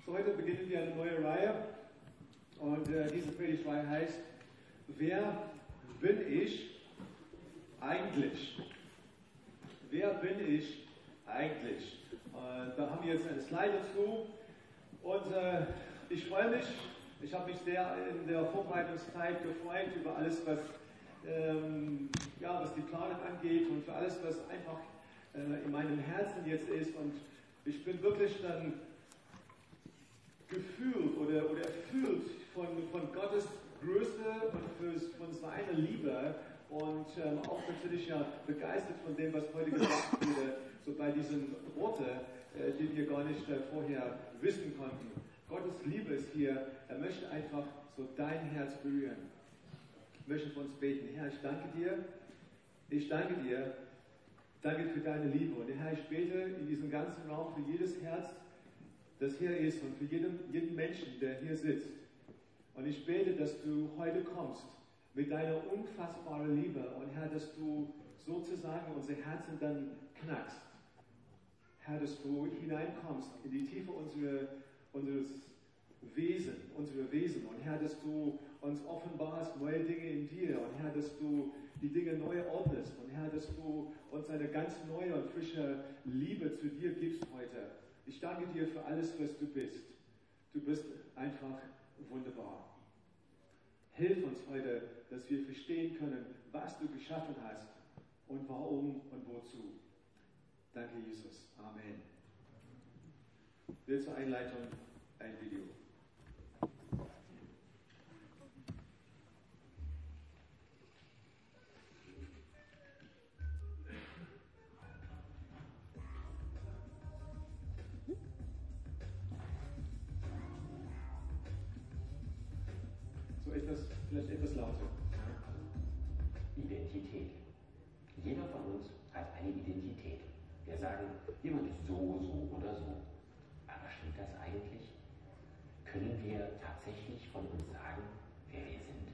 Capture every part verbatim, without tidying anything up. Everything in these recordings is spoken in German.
So, heute beginnen wir eine neue Reihe und äh, diese Predigtreihe heißt, wer bin ich eigentlich? Wer bin ich eigentlich? Äh, da haben wir jetzt eine Slide dazu und äh, ich freue mich, ich habe mich sehr in der Vorbereitungszeit gefreut über alles, was, ähm, ja, was die Planung angeht und für alles, was einfach äh, in meinem Herzen jetzt ist, und ich bin wirklich dann gefühlt oder, oder erfüllt von, von Gottes Größe und für, von seiner Liebe und ähm, auch natürlich ja begeistert von dem, was heute gesagt wurde, so bei diesen Worten, äh, die wir gar nicht äh, vorher wissen konnten. Gottes Liebe ist hier, er möchte einfach so dein Herz berühren. Ich möchte für uns beten. Herr, ich danke dir, ich danke dir, danke für deine Liebe. Und Herr, ich bete in diesem ganzen Raum für jedes Herz, das hier ist, und für jeden, jeden Menschen, der hier sitzt. Und ich bete, dass du heute kommst mit deiner unfassbaren Liebe und Herr, dass du sozusagen unsere Herzen dann knackst. Herr, dass du hineinkommst in die Tiefe unserer, unseres Wesen, unserer Wesen. Und Herr, dass du uns offenbarst neue Dinge in dir. Und Herr, dass du die Dinge neu ordnest. Und Herr, dass du uns eine ganz neue und frische Liebe zu dir gibst heute. Ich danke dir für alles, was du bist. Du bist einfach wunderbar. Hilf uns heute, dass wir verstehen können, was du geschaffen hast und warum und wozu. Danke, Jesus. Amen. Jetzt zur Einleitung ein Video. So etwas, vielleicht etwas lauter. Identität. Jeder von uns hat eine Identität. Wir sagen, jemand ist so, so oder so. Aber stimmt das eigentlich? Können wir tatsächlich von uns sagen, wer wir sind?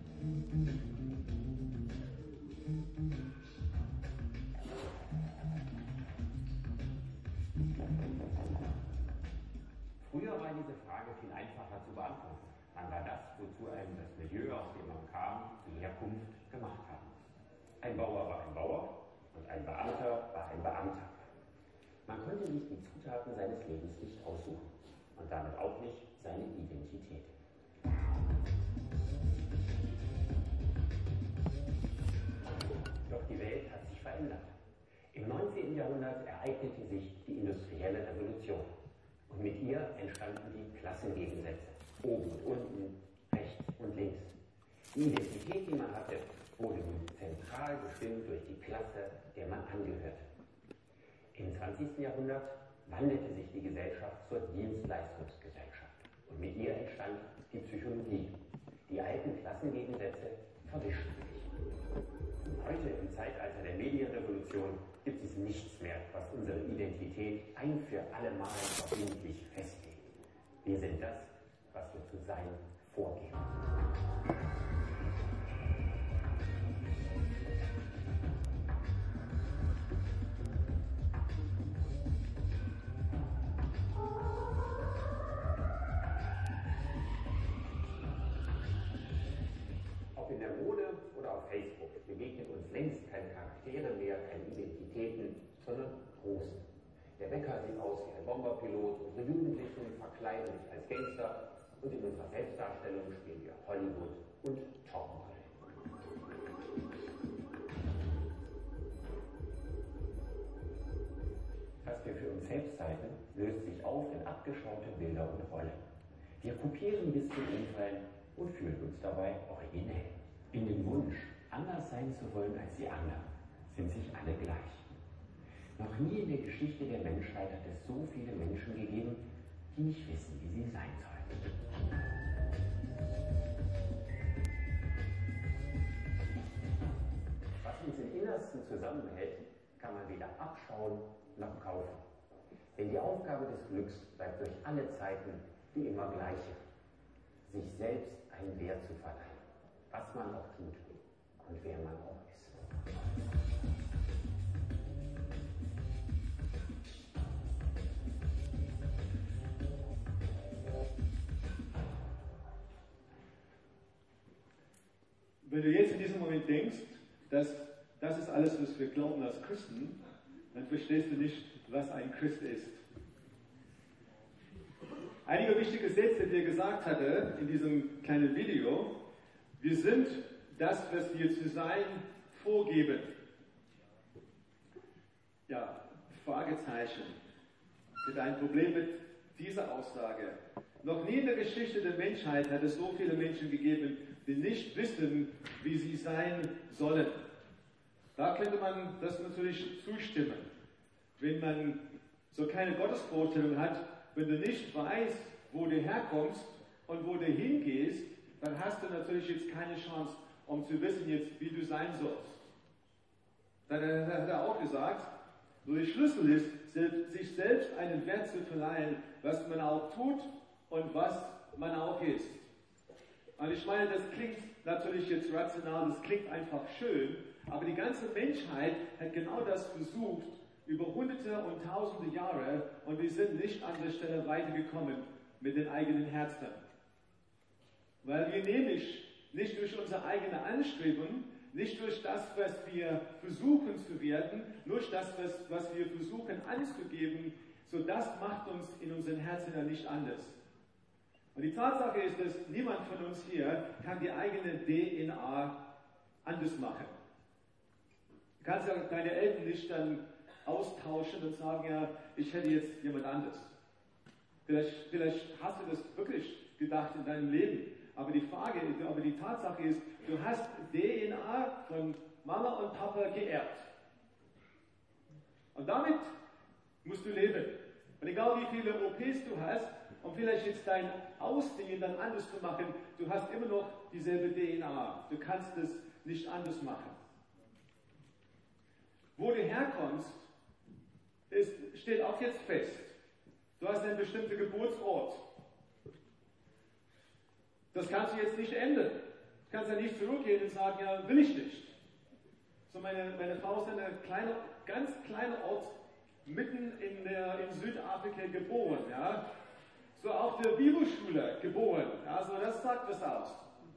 Früher war diese Frage viel einfacher zu beantworten. Man war das, wozu einem das Milieu, aus dem man kam, die Herkunft gemacht haben muss. Ein Bauer war ein Bauer und ein Beamter war ein Beamter. Man konnte sich die Zutaten seines Lebens nicht aussuchen und damit auch nicht seine Identität. Doch die Welt hat sich verändert. Im neunzehnten Jahrhundert ereignete sich die industrielle Revolution und mit ihr entstanden die Klassengegensätze. Oben und unten, rechts und links. Die Identität, die man hatte, wurde nun zentral bestimmt durch die Klasse, der man angehörte. Im zwanzigsten Jahrhundert wandelte sich die Gesellschaft zur Dienstleistungsgesellschaft und mit ihr entstand die Psychologie. Die alten Klassengegensätze verwischten sich. Heute im Zeitalter der Medienrevolution gibt es nichts mehr, was unsere Identität ein für alle Mal verbindlich festlegt. Wir sind das, was wir zu sein vorgeben. Ob in der Mode oder auf Facebook begegnen uns längst keine Charaktere mehr, keine Identitäten, sondern Posen. Der Bäcker sieht aus wie ein Bomberpilot, unsere Jugendlichen verkleiden sich als Gangster und in unserer Selbstdarstellung spielen wir Hollywood und Topmodel. Was wir für uns selbst halten, löst sich auf in abgeschaute Bilder und Rollen. Wir kopieren bis zum Umfallen und fühlen uns dabei originell. In dem Wunsch, anders sein zu wollen als die anderen, sind sich alle gleich. Noch nie in der Geschichte der Menschheit hat es so viele Menschen gegeben, die nicht wissen, wie sie sein sollen. Was uns im Innersten zusammenhält, kann man weder abschauen noch kaufen. Denn die Aufgabe des Glücks bleibt durch alle Zeiten die immer gleiche: sich selbst einen Wert zu verleihen, was man auch tut und wer man auch ist. wenn du jetzt in diesem Moment denkst, dass das ist alles, was wir glauben als Christen, dann verstehst du nicht, was ein Christ ist. Einige wichtige Sätze, die er gesagt hatte in diesem kleinen Video: Wir sind das, was wir zu sein vorgeben. Ja, Fragezeichen. Ist ein Problem mit dieser Aussage. Noch nie in der Geschichte der Menschheit hat es so viele Menschen gegeben, die nicht wissen, wie sie sein sollen. Da könnte man das natürlich zustimmen. Wenn man so keine Gottesvorstellung hat, wenn du nicht weißt, wo du herkommst und wo du hingehst, dann hast du natürlich jetzt keine Chance, um zu wissen, jetzt, wie du sein sollst. Dann hat er auch gesagt, so der Schlüssel ist, sich selbst einen Wert zu verleihen, was man auch tut und was man auch ist. Und ich meine, das klingt natürlich jetzt rational, das klingt einfach schön, aber die ganze Menschheit hat genau das versucht, über hunderte und tausende Jahre, und wir sind nicht an der Stelle weitergekommen mit den eigenen Herzen. Weil wir nämlich nicht durch unser eigenes Anstreben, nicht durch das, was wir versuchen zu werden, nur das, was, was wir versuchen anzugeben, so das macht uns in unseren Herzen ja nicht anders. Und die Tatsache ist, dass niemand von uns hier kann die eigene D N A anders machen. Du kannst ja deine Eltern nicht dann austauschen und sagen, ja, ich hätte jetzt jemand anderes. Vielleicht, vielleicht hast du das wirklich gedacht in deinem Leben, aber die Frage, aber die Tatsache ist, du hast D N A von Mama und Papa geerbt. Und damit musst du leben. Und egal wie viele O Ps du hast, um vielleicht jetzt dein Aussehen dann anders zu machen, du hast immer noch dieselbe D N A. Du kannst es nicht anders machen. Wo du herkommst, ist, steht auch jetzt fest. Du hast einen bestimmten Geburtsort. Das kannst du jetzt nicht ändern. Du kannst ja nicht zurückgehen und sagen, ja, will ich nicht. So meine, meine Frau ist in einem kleine, ganz kleinen Ort mitten in, der, in Südafrika geboren. Ja? So auf der Bibelschule geboren. Ja? So, das sagt was aus.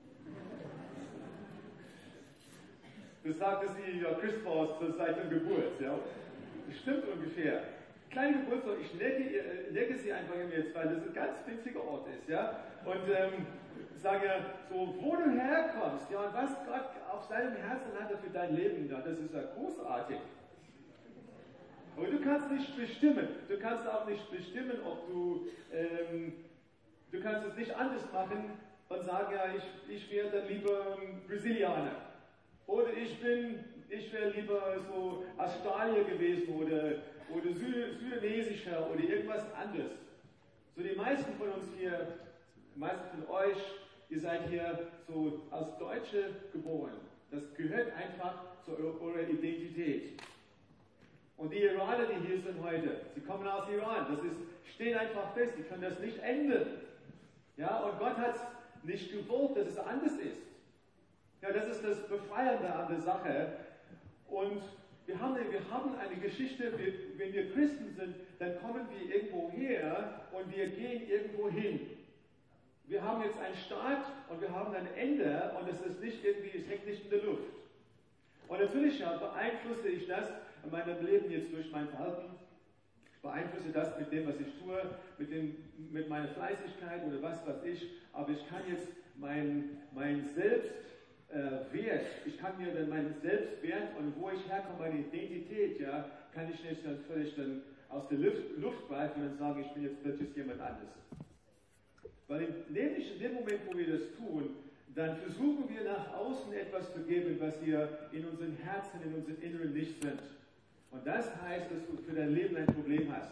Das sagt, dass sie ja, Christ war seit der Geburt. Ja? Das stimmt ungefähr. Kleine Geburtsort, ich lege, lege sie einfach in jetzt, weil das ein ganz winziger Ort ist. Ja? Und ähm, sage, so, wo du herkommst, ja, und was Gott auf seinem Herzen hat er für dein Leben, ja, das ist ja großartig. Aber du kannst nicht bestimmen, du kannst auch nicht bestimmen, ob du, ähm, du kannst es nicht anders machen und sagen, ja, ich, ich wäre dann lieber Brasilianer. Oder ich bin, ich wäre lieber so Australier gewesen oder, oder Sü Südanesischer oder irgendwas anderes. So die meisten von uns hier, die meisten von euch, ihr seid hier so als Deutsche geboren. Das gehört einfach zu eurer Identität. Und die Iraner, die hier sind heute, sie kommen aus Iran. Das ist, steht einfach fest, die können das nicht ändern. Ja, und Gott hat es nicht gewollt, dass es anders ist. Ja, das ist das Befreiende an der Sache. Und wir haben, wir haben eine Geschichte, wir, wenn wir Christen sind, dann kommen wir irgendwo her und wir gehen irgendwo hin. Wir haben jetzt einen Start und wir haben ein Ende und es ist nicht irgendwie, es hängt nicht in der Luft. Und natürlich ja, beeinflusse ich das in meinem Leben jetzt durch mein Verhalten, beeinflusse das mit dem, was ich tue, mit, dem, mit meiner Fleißigkeit oder was weiß ich, aber ich kann jetzt mein, mein Selbstwert, äh, ich kann mir dann meinen Selbstwert und wo ich herkomme, meine Identität, ja, kann ich nicht dann völlig dann aus der Luft, Luft greifen und sagen, ich bin jetzt plötzlich jemand anderes. Weil in, nämlich in dem Moment, wo wir das tun, dann versuchen wir nach außen etwas zu geben, was wir in unseren Herzen, in unserem Inneren nicht sind. Und das heißt, dass du für dein Leben ein Problem hast.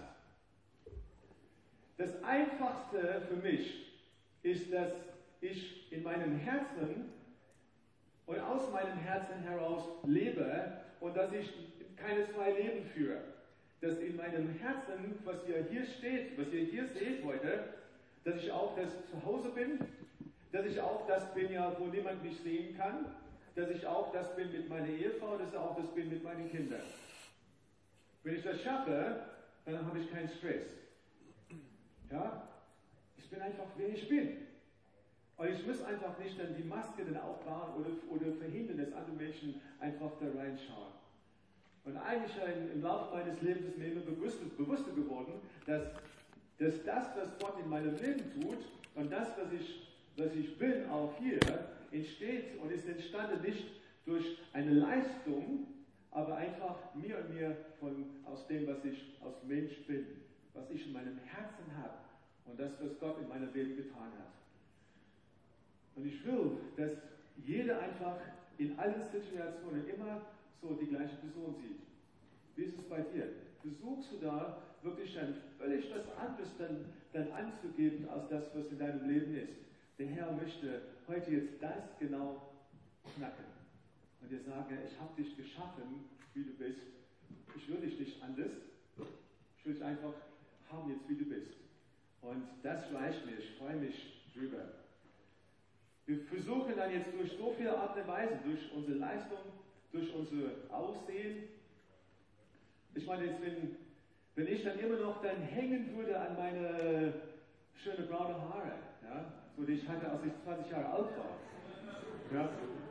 Das Einfachste für mich ist, dass ich in meinem Herzen und aus meinem Herzen heraus lebe und dass ich keine zwei Leben führe. Dass in meinem Herzen, was ihr hier steht, was ihr hier seht heute, dass ich auch das zu Hause bin, dass ich auch das bin, ja, wo niemand mich sehen kann, dass ich auch das bin mit meiner Ehefrau, dass ich auch das bin mit meinen Kindern. Wenn ich das schaffe, dann habe ich keinen Stress. Ja? Ich bin einfach, wer ich bin. Und ich muss einfach nicht dann die Maske dann aufbauen oder, oder verhindern, dass andere Menschen einfach da reinschauen. Und eigentlich im Laufe meines Lebens ist mir immer bewusster, bewusster geworden, dass, dass das, was Gott in meinem Leben tut und das, was ich, was ich bin, auch hier, entsteht und ist entstanden nicht durch eine Leistung, aber einfach mir und mir von, aus dem, was ich als Mensch bin, was ich in meinem Herzen habe und das, was Gott in meiner Welt getan hat. Und ich will, dass jeder einfach in allen Situationen immer so die gleiche Person sieht. Wie ist es bei dir? Versuchst du da wirklich dann völlig was anderes dann, dann anzugeben, als das, was in deinem Leben ist? Der Herr möchte heute jetzt das genau knacken. Und dir sagen, ich habe dich geschaffen, wie du bist. Ich will dich nicht anders. Ich will dich einfach haben jetzt, wie du bist. Und das reicht mir. Ich freue mich drüber. Wir versuchen dann jetzt durch so viele Art und Weisen, durch unsere Leistung, durch unser Aussehen. Ich meine, jetzt, wenn, wenn ich dann immer noch dann hängen würde an meine schönen braunen Haare, ja, so die ich hatte, als ich zwanzig Jahre alt war. Ja.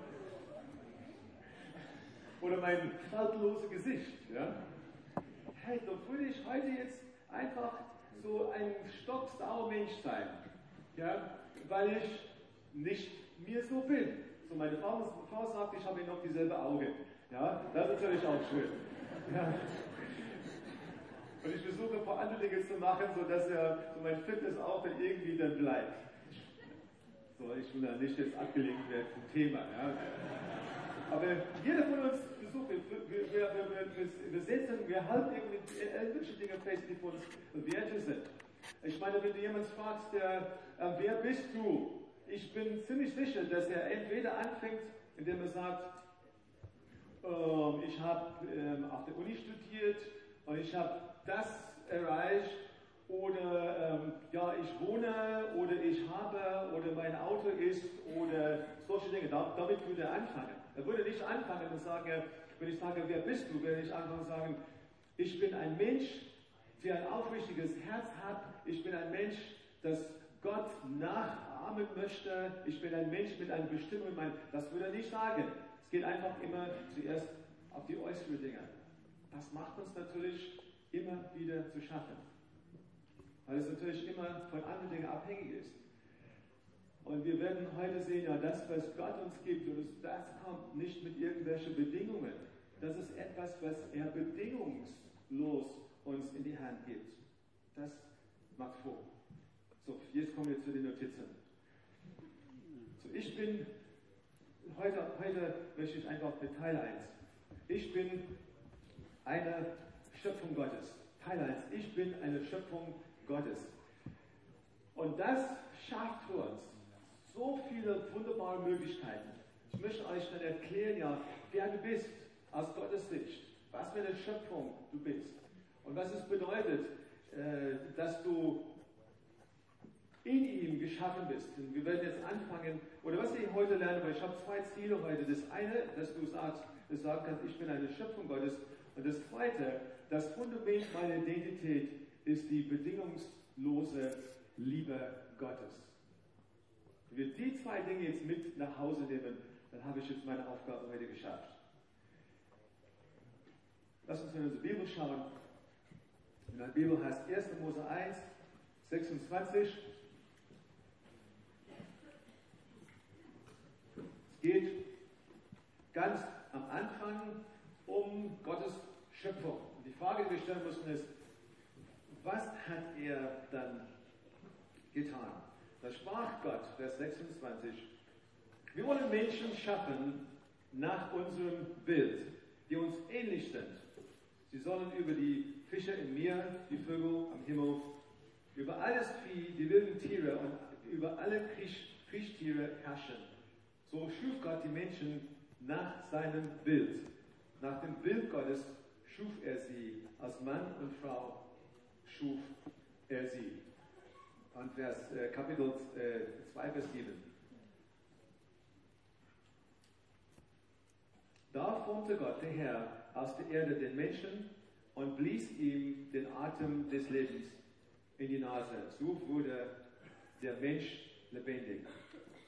Oder mein faltloses Gesicht. Ja. Hey, dann würde ich heute jetzt einfach so ein stocksauer Mensch sein. Ja, weil ich nicht mir so bin. So meine Frau, Frau sagt, ich habe noch dieselbe Augen. Ja, das ist natürlich auch schön. Ja. Und ich versuche ein paar andere Dinge zu machen, sodass ja so mein Fitness auch dann irgendwie dann bleibt. So, ich will da nicht jetzt abgelenkt werden vom Thema. Ja. Aber jeder von uns versucht, wir, wir, wir, wir, wir setzen, wir halten irgendwelche Dinge fest, die für uns Werte sind. Ich meine, wenn du jemanden fragst, der, äh, wer bist du? Ich bin ziemlich sicher, dass er entweder anfängt, indem er sagt, ähm, ich habe ähm, auf der Uni studiert und ich habe das erreicht, oder ähm, ja, ich wohne, oder ich habe, oder mein Auto ist, oder solche Dinge. Da, damit würde er anfangen. Er würde nicht anfangen und sagen, wenn ich sage, wer bist du, würde ich anfangen und sagen, ich bin ein Mensch, der ein aufrichtiges Herz hat. Ich bin ein Mensch, das Gott nachahmen möchte. Ich bin ein Mensch mit einer Bestimmung. Das würde er nicht sagen. Es geht einfach immer zuerst auf die äußeren Dinge. Das macht uns natürlich immer wieder zu schaffen. Weil es natürlich immer von anderen Dingen abhängig ist. Und wir werden heute sehen, ja, das, was Gott uns gibt, und das kommt nicht mit irgendwelchen Bedingungen. Das ist etwas, was er bedingungslos uns in die Hand gibt. Das macht vor. So, jetzt kommen wir zu den Notizen. So, ich bin, heute, heute möchte ich einfach mit Teil eins. Ich bin eine Schöpfung Gottes. Teil eins. Ich bin eine Schöpfung Gottes. Und das schafft für uns so viele wunderbare Möglichkeiten. Ich möchte euch dann erklären, ja, wer du bist aus Gottes Sicht. Was für eine Schöpfung du bist. Und was es bedeutet, äh, dass du in ihm geschaffen bist. Und wir werden jetzt anfangen, oder was wir heute lernen, weil ich habe zwei Ziele heute. Das eine, dass du sagst, du sagen kannst, ich bin eine Schöpfung Gottes. Und das zweite, das Fundament meiner Identität ist die bedingungslose Liebe Gottes. Wenn wir die zwei Dinge jetzt mit nach Hause nehmen, dann habe ich jetzt meine Aufgabe heute geschafft. Lass uns in unsere Bibel schauen. In der Bibel heißt erster Mose eins, sechsundzwanzig. Es geht ganz am Anfang um Gottes Schöpfung. Und die Frage, die wir stellen müssen, ist, was hat er dann getan? Da sprach Gott, Vers sechsundzwanzig, wir wollen Menschen schaffen nach unserem Bild, die uns ähnlich sind. Sie sollen über die Fische im Meer, die Vögel am Himmel, über alles Vieh, die wilden Tiere und über alle Kriech, Kriechtiere herrschen. So schuf Gott die Menschen nach seinem Bild. Nach dem Bild Gottes schuf er sie, als Mann und Frau schuf er sie. Und Vers, äh, Kapitel äh, zwei, Vers sieben. Da formte Gott, der Herr, aus der Erde den Menschen und blies ihm den Atem des Lebens in die Nase. So wurde der Mensch lebendig.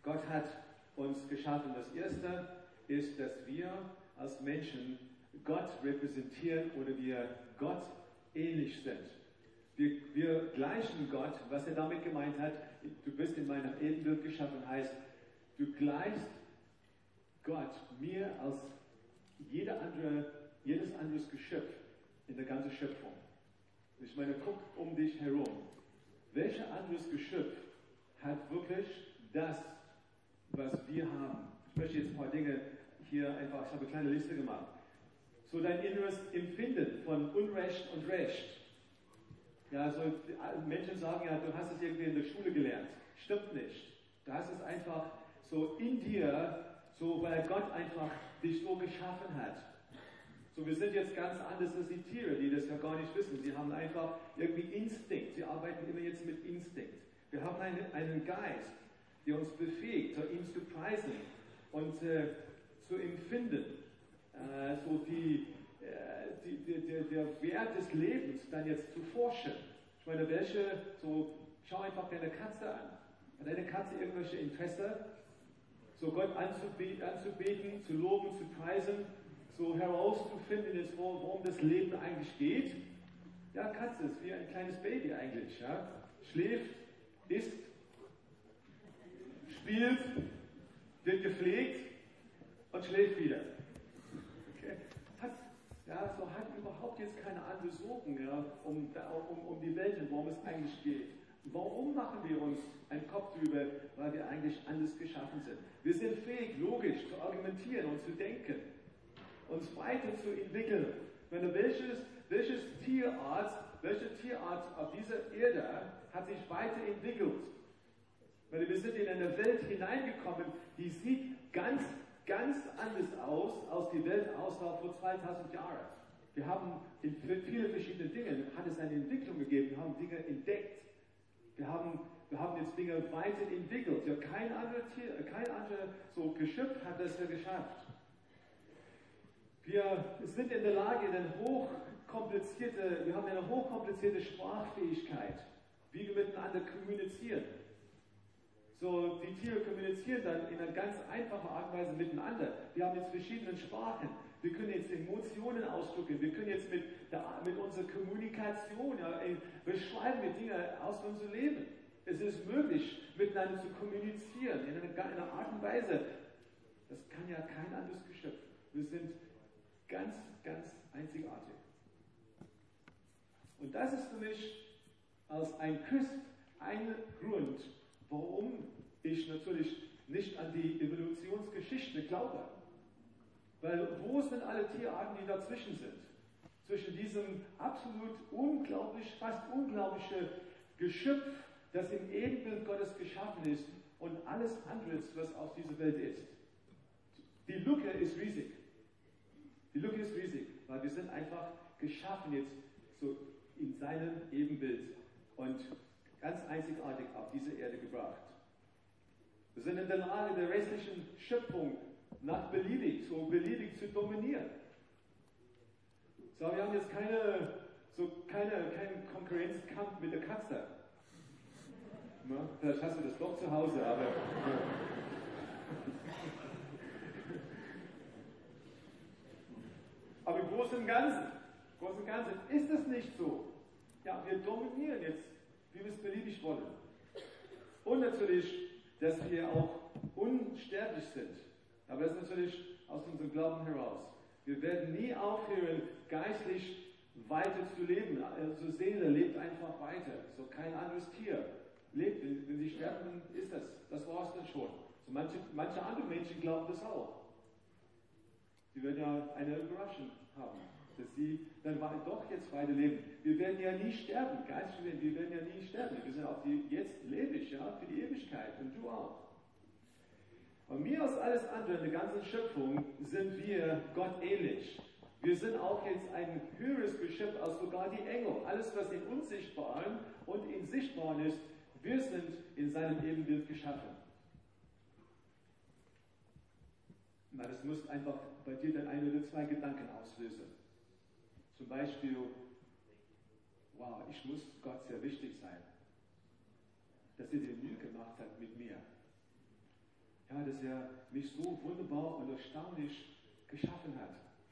Gott hat uns geschaffen. Das Erste ist, dass wir als Menschen Gott repräsentieren oder wir Gott ähnlich sind. Wir, wir gleichen Gott, was er damit gemeint hat, du bist in meinem Ebenbild geschaffen, heißt, du gleichst Gott mir als jeder andere, jedes anderes Geschöpf in der ganzen Schöpfung. Ich meine, guck um dich herum. Welches anderes Geschöpf hat wirklich das, was wir haben? Ich möchte jetzt ein paar Dinge hier einfach, ich habe eine kleine Liste gemacht. So dein inneres Empfinden von Unrecht und Recht. Ja, also Menschen sagen ja, du hast es irgendwie in der Schule gelernt. Stimmt nicht. Du hast es einfach so in dir, so weil Gott einfach dich so geschaffen hat. So, wir sind jetzt ganz anders als die Tiere, die das ja gar nicht wissen. Sie haben einfach irgendwie Instinkt. Sie arbeiten immer jetzt mit Instinkt. Wir haben einen, einen Geist, der uns befähigt, ihn zu preisen und äh, zu empfinden. Äh, so die, äh, die, die, der, der Wert des Lebens dann jetzt zu forschen. Ich meine, welche, so, schau einfach deine Katze an. Hat deine Katze irgendwelche Interesse, so Gott anzubeten, anzubeten, zu loben, zu preisen, so herauszufinden, jetzt, worum das Leben eigentlich geht? Ja, Katze ist wie ein kleines Baby eigentlich. Ja? Schläft, isst, spielt, wird gepflegt und schläft wieder. Okay. Hat, ja, so hat überhaupt jetzt keine andere Sorgen, ja, um, um, um die Welt, worum es eigentlich geht. Warum machen wir uns einen Kopf drüber? Weil wir eigentlich anders geschaffen sind. Wir sind fähig, logisch zu argumentieren und zu denken, uns weiterzuentwickeln. Wenn du welches, welches Tierart, welche Tierart auf dieser Erde hat sich weiterentwickelt? Weil wir sind in eine Welt hineingekommen, die sieht ganz, ganz anders aus, als die Welt aussah vor zweitausend Jahren. Wir haben in vielen verschiedenen Dingen, hat es eine Entwicklung gegeben, wir haben Dinge entdeckt. Wir haben, wir haben jetzt Dinge weiterentwickelt. Ja, kein anderes Tier, kein anderes so Geschöpf hat das ja geschafft. Wir sind in der Lage, eine hochkomplizierte, wir haben eine hochkomplizierte Sprachfähigkeit, wie wir miteinander kommunizieren. So, die Tiere kommunizieren dann in einer ganz einfachen Art und Weise miteinander. Wir haben jetzt verschiedene Sprachen. Wir können jetzt Emotionen ausdrücken. Wir können jetzt mit, der, mit unserer Kommunikation, ja, beschreiben wir Dinge aus unserem Leben. Es ist möglich, miteinander zu kommunizieren in einer, in einer Art und Weise. Das kann ja kein anderes Geschöpf. Wir sind ganz, ganz einzigartig. Und das ist für mich als ein Christ ein Grund, warum ich natürlich nicht an die Evolutionsgeschichte glaube. Weil wo sind alle Tierarten, die dazwischen sind? Zwischen diesem absolut unglaublich, fast unglaubliche Geschöpf, das im Ebenbild Gottes geschaffen ist und alles andere, was auf dieser Welt ist. Die Lücke ist riesig. Die Lücke ist riesig, weil wir sind einfach geschaffen jetzt so in seinem Ebenbild und ganz einzigartig auf diese Erde gebracht. Wir sind in der Lage, der restlichen Schöpfung nach beliebig, so beliebig zu dominieren. So, wir haben jetzt keine, so keine, keinen Konkurrenzkampf mit der Katze. Na, vielleicht hast du das doch zu Hause, aber... Ja. Aber im Großen und Ganzen, im Großen und Ganzen ist es nicht so. Ja, wir dominieren jetzt, wie wir es beliebig wollen. Und natürlich, dass wir auch unsterblich sind. Aber das ist natürlich aus unserem Glauben heraus. Wir werden nie aufhören, geistlich weiter zu leben. Unsere Seele lebt einfach weiter. So kein anderes Tier lebt. Wenn sie sterben, dann ist das. Das war es dann schon. So manche, manche andere Menschen glauben das auch. Sie werden ja eine Überraschung haben, dass sie dann doch jetzt weiter leben. Wir werden ja nie sterben. Geistlich, wir werden ja nie sterben. Wir sind auch die, jetzt ledig, ja, für die Ewigkeit. Und du auch. Und mehr als alles andere in der ganzen Schöpfung sind wir Gott ähnlich. Wir sind auch jetzt ein höheres Geschöpf als sogar die Engel. Alles, was in Unsichtbaren und in Sichtbaren ist, wir sind in seinem Ebenbild geschaffen. Na, das muss einfach bei dir dann ein oder zwei Gedanken auslösen. Zum Beispiel, wow, ich muss Gott sehr wichtig sein, dass er dir Mühe gemacht hat mit mir. ja, dass er mich so wunderbar und erstaunlich geschaffen hat.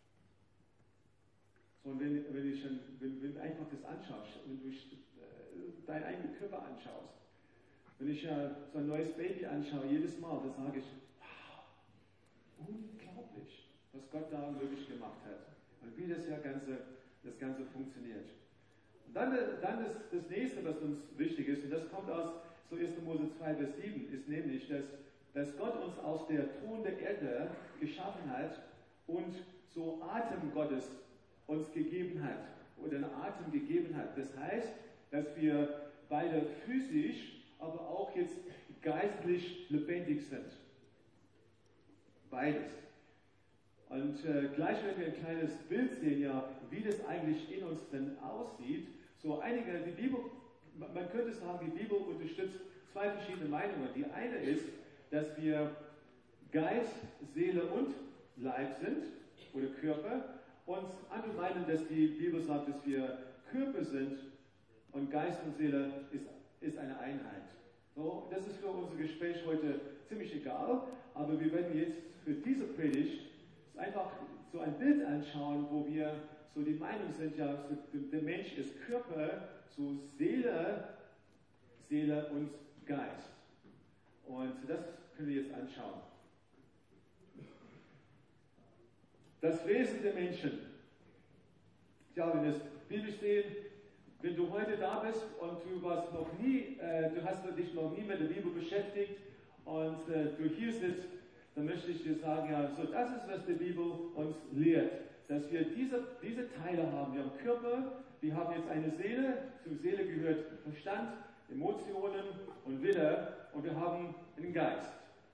So, und wenn, wenn, ich, wenn, wenn du einfach das anschaust, wenn du äh, deinen eigenen Körper anschaust, wenn ich äh, so ein neues Baby anschaue, jedes Mal, dann sage ich, wow, unglaublich, was Gott da wirklich gemacht hat und wie das ja Ganze, das Ganze funktioniert. Und dann, dann das, das nächste, was uns wichtig ist, und das kommt aus so erster Mose zwei, Vers sieben, ist nämlich, dass, dass Gott uns aus der Ton der Erde geschaffen hat und so Atem Gottes uns gegeben hat oder einen Atem gegeben hat. Das heißt, dass wir beide physisch, aber auch jetzt geistlich lebendig sind. Beides. Und äh, gleich werden wir ein kleines Bild sehen, ja, wie das eigentlich in uns denn aussieht. So einige, die Bibel, man könnte sagen, die Bibel unterstützt zwei verschiedene Meinungen. Die eine ist, dass wir Geist, Seele und Leib sind oder Körper. Und andere meinen, dass die Bibel sagt, dass wir Körper sind und Geist und Seele ist, ist eine Einheit. So, das ist für unser Gespräch heute ziemlich egal, aber wir werden jetzt für diese Predigt einfach so ein Bild anschauen, wo wir so die Meinung sind, ja, so der Mensch ist Körper, so Seele, Seele und Geist. Und das können wir jetzt anschauen. Das Wesen der Menschen. Ja, wenn wir es biblisch sehen, wenn du heute da bist und du warst noch nie, äh, du hast dich noch nie mit der Bibel beschäftigt und äh, du hier sitzt, dann möchte ich dir sagen, ja, so das ist, was die Bibel uns lehrt, dass wir diese, diese Teile haben. Wir haben Körper, wir haben jetzt eine Seele, zur Seele gehört Verstand, Emotionen und Wille und wir haben einen Geist.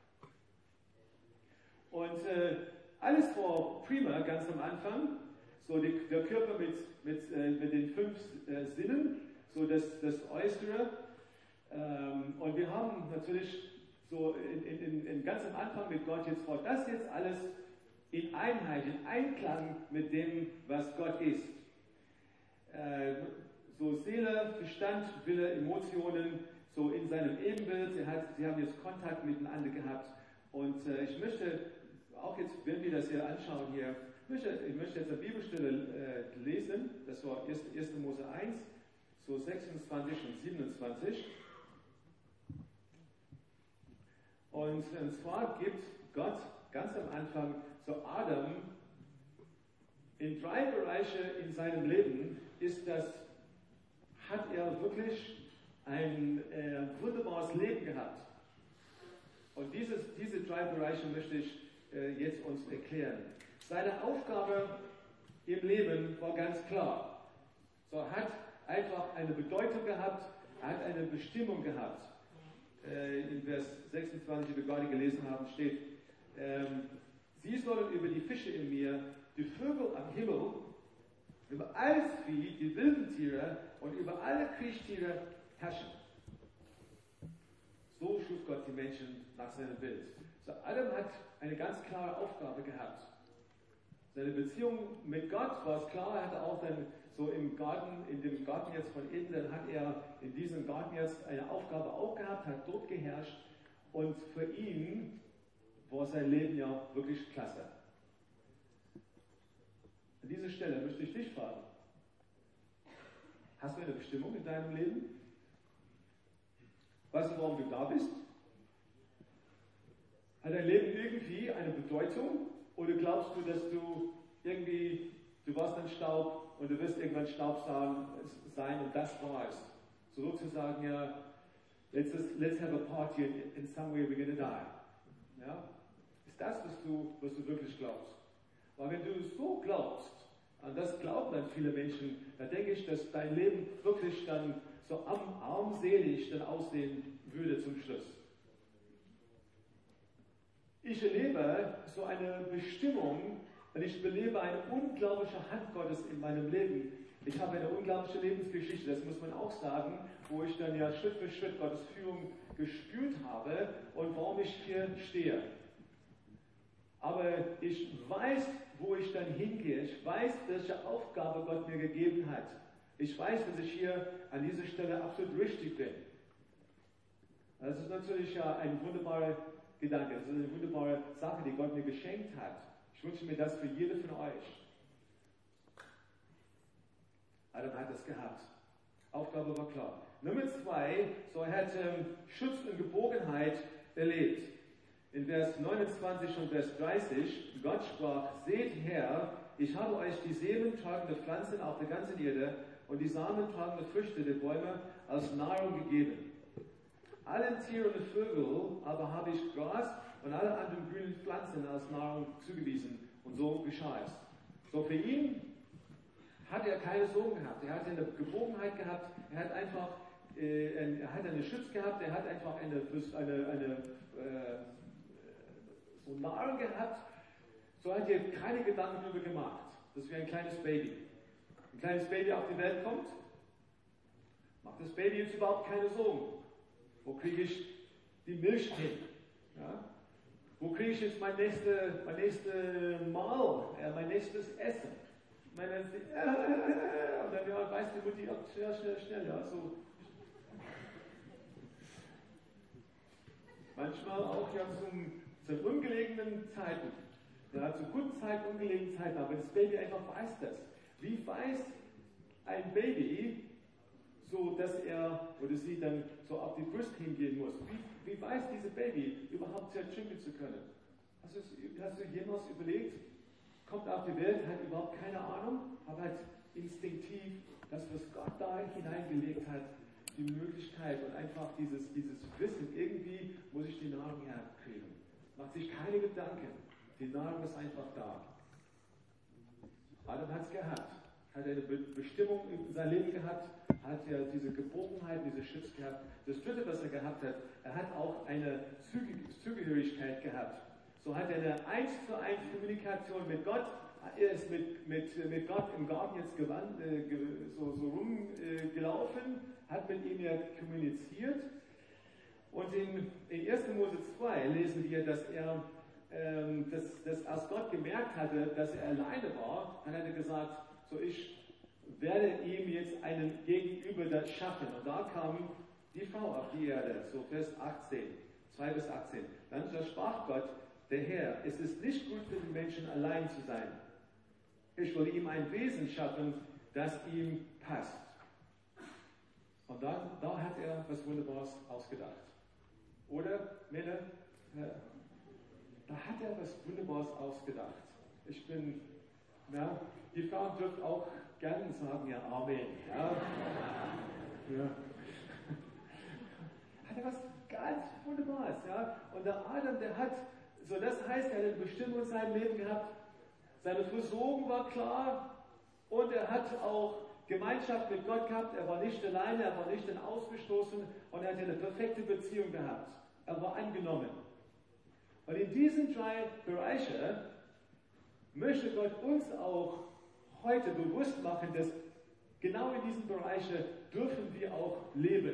Und äh, alles vor prima, ganz am Anfang, so die, der Körper mit, mit, äh, mit den fünf äh, Sinnen, so das, das Äußere. Ähm, und wir haben natürlich so in, in, in ganz am Anfang mit Gott jetzt vor, das jetzt alles in Einheit, in Einklang mit dem, was Gott ist. Äh, so Seele, Verstand, Wille, Emotionen, so in seinem Ebenbild. Sie, hat, sie haben jetzt Kontakt miteinander gehabt. Und äh, ich möchte auch jetzt, wenn wir das hier anschauen hier, ich möchte, ich möchte jetzt eine Bibelstelle äh, lesen, das war erster Mose eins, so sechsundzwanzig und siebenundzwanzig. Und, und zwar gibt Gott ganz am Anfang so Adam in drei Bereiche in seinem Leben, ist das, hat er wirklich ein äh, wunderbares Leben gehabt. Und dieses, diese drei Bereiche möchte ich äh, jetzt uns erklären. Seine Aufgabe im Leben war ganz klar. So, er hat einfach eine Bedeutung gehabt, er hat eine Bestimmung gehabt. Äh, in Vers sechsundzwanzig, wie wir gerade gelesen haben, steht, ähm, sie sollen über die Fische im Meer, die Vögel am Himmel, über alles Vieh, die wilden Tiere und über alle Kriechtiere herrschen. So schuf Gott die Menschen nach seinem Bild. So, Adam hat eine ganz klare Aufgabe gehabt. Seine Beziehung mit Gott war es klar, er hatte auch dann so im Garten, in dem Garten jetzt von Eden, dann hat er in diesem Garten jetzt eine Aufgabe auch gehabt, hat dort geherrscht und für ihn war sein Leben ja wirklich klasse. An dieser Stelle möchte ich dich fragen, hast du eine Bestimmung in deinem Leben? Weißt du, warum du da bist? Hat dein Leben irgendwie eine Bedeutung? Oder glaubst du, dass du irgendwie, du warst ein Staub und du wirst irgendwann Staub sein und das war's? So sozusagen, ja, let's, just, let's have a party and in some way we're gonna die. Ja? Ist das, was du, was du wirklich glaubst? Weil wenn du so glaubst, und das glauben dann viele Menschen, dann denke ich, dass dein Leben wirklich dann so arm, armselig dann aussehen würde zum Schluss. Ich erlebe so eine Bestimmung und ich belebe eine unglaubliche Hand Gottes in meinem Leben. Ich habe eine unglaubliche Lebensgeschichte, das muss man auch sagen, wo ich dann ja Schritt für Schritt Gottes Führung gespürt habe und warum ich hier stehe. Aber ich weiß, wo ich dann hingehe. Ich weiß, welche Aufgabe Gott mir gegeben hat. Ich weiß, dass ich hier an dieser Stelle absolut richtig bin. Das ist natürlich ja eine wunderbare Gedanke, das ist eine wunderbare Sache, die Gott mir geschenkt hat. Ich wünsche mir das für jede von euch. Adam hat das gehabt. Aufgabe war klar. Nummer zwei, so er hat ähm, Schutz und Geborgenheit erlebt. In Vers neunundzwanzig und Vers dreißig, Gott sprach, seht her, ich habe euch die samentragende Pflanzen auf der ganzen Erde und die samentragende Früchte der Bäume als Nahrung gegeben. Allen Tieren und Vögeln aber habe ich Gras und alle anderen grünen Pflanzen als Nahrung zugewiesen. Und so geschah es. So für ihn hat er keine Sorgen gehabt. Er hat eine Geborgenheit gehabt. Er hat einfach, äh, er hat einen Schutz gehabt. Er hat einfach eine, eine, eine äh, so Nahrung gehabt. So hat er keine Gedanken darüber gemacht. Das ist wie ein kleines Baby. Ein kleines Baby auf die Welt kommt, macht das Baby jetzt überhaupt keine Sorgen. Wo kriege ich die Milch hin? Ja? Wo kriege ich jetzt mein nächstes mein nächste Mahl, äh, mein nächstes Essen? Meine, äh, und dann ja, weiß die Mutti, oh, schnell, schnell, schnell. Ja, so. Manchmal auch ja zum, zu ungelegenen Zeiten. Ja, zu guten Zeiten, ungelegenen Zeiten. Aber das Baby einfach weiß das. Wie weiß ein Baby, so dass er oder sie dann so auf die Brust hingehen muss? Wie, wie weiß dieses Baby überhaupt zerschimmeln zu können? Hast du, hast du jemals überlegt, kommt auf die Welt, hat überhaupt keine Ahnung, aber hat instinktiv das, was Gott da hineingelegt hat, die Möglichkeit und einfach dieses, dieses Wissen, irgendwie muss ich die Nahrung herkriegen. Macht sich keine Gedanken. Die Nahrung ist einfach da. Adam hat es gehabt. Hat er eine Bestimmung in sein Leben gehabt, hat er diese Geborgenheit, diese Schutz gehabt. Das dritte, was er gehabt hat, er hat auch eine Zugehörigkeit gehabt. So hat er eine eins zu eins Kommunikation mit Gott. Er ist mit, mit, mit Gott im Garten jetzt gewandt, äh, so, so rumgelaufen, äh, hat mit ihm ja kommuniziert. Und in, in erster Mose zwei lesen wir, dass er, ähm, dass, dass als Gott gemerkt hatte, dass er alleine war, dann hat er gesagt, so ich werde ihm jetzt einen Gegenüber das schaffen. Und da kam die Frau auf die Erde, so Vers achtzehn, zwei bis achtzehn. Dann sprach Gott, der Herr, es ist nicht gut für den Menschen allein zu sein. Ich will ihm ein Wesen schaffen, das ihm passt. Und dann, da hat er was Wunderbares ausgedacht. Oder, Männer, da hat er was Wunderbares ausgedacht. Ich bin, ja, die Frauen dürfen auch gerne sagen, ja, Amen. Ja. Ja. Hat er was ganz Wunderbares, ja. Und der Adam, der hat, so das heißt, er hat eine Bestimmung in seinem Leben gehabt. Seine Versorgung war klar und er hat auch Gemeinschaft mit Gott gehabt. Er war nicht alleine, er war nicht ausgestoßen und er hat eine perfekte Beziehung gehabt. Er war angenommen. Und in diesen drei Bereichen möchte Gott uns auch heute bewusst machen, dass genau in diesen Bereichen dürfen wir auch leben.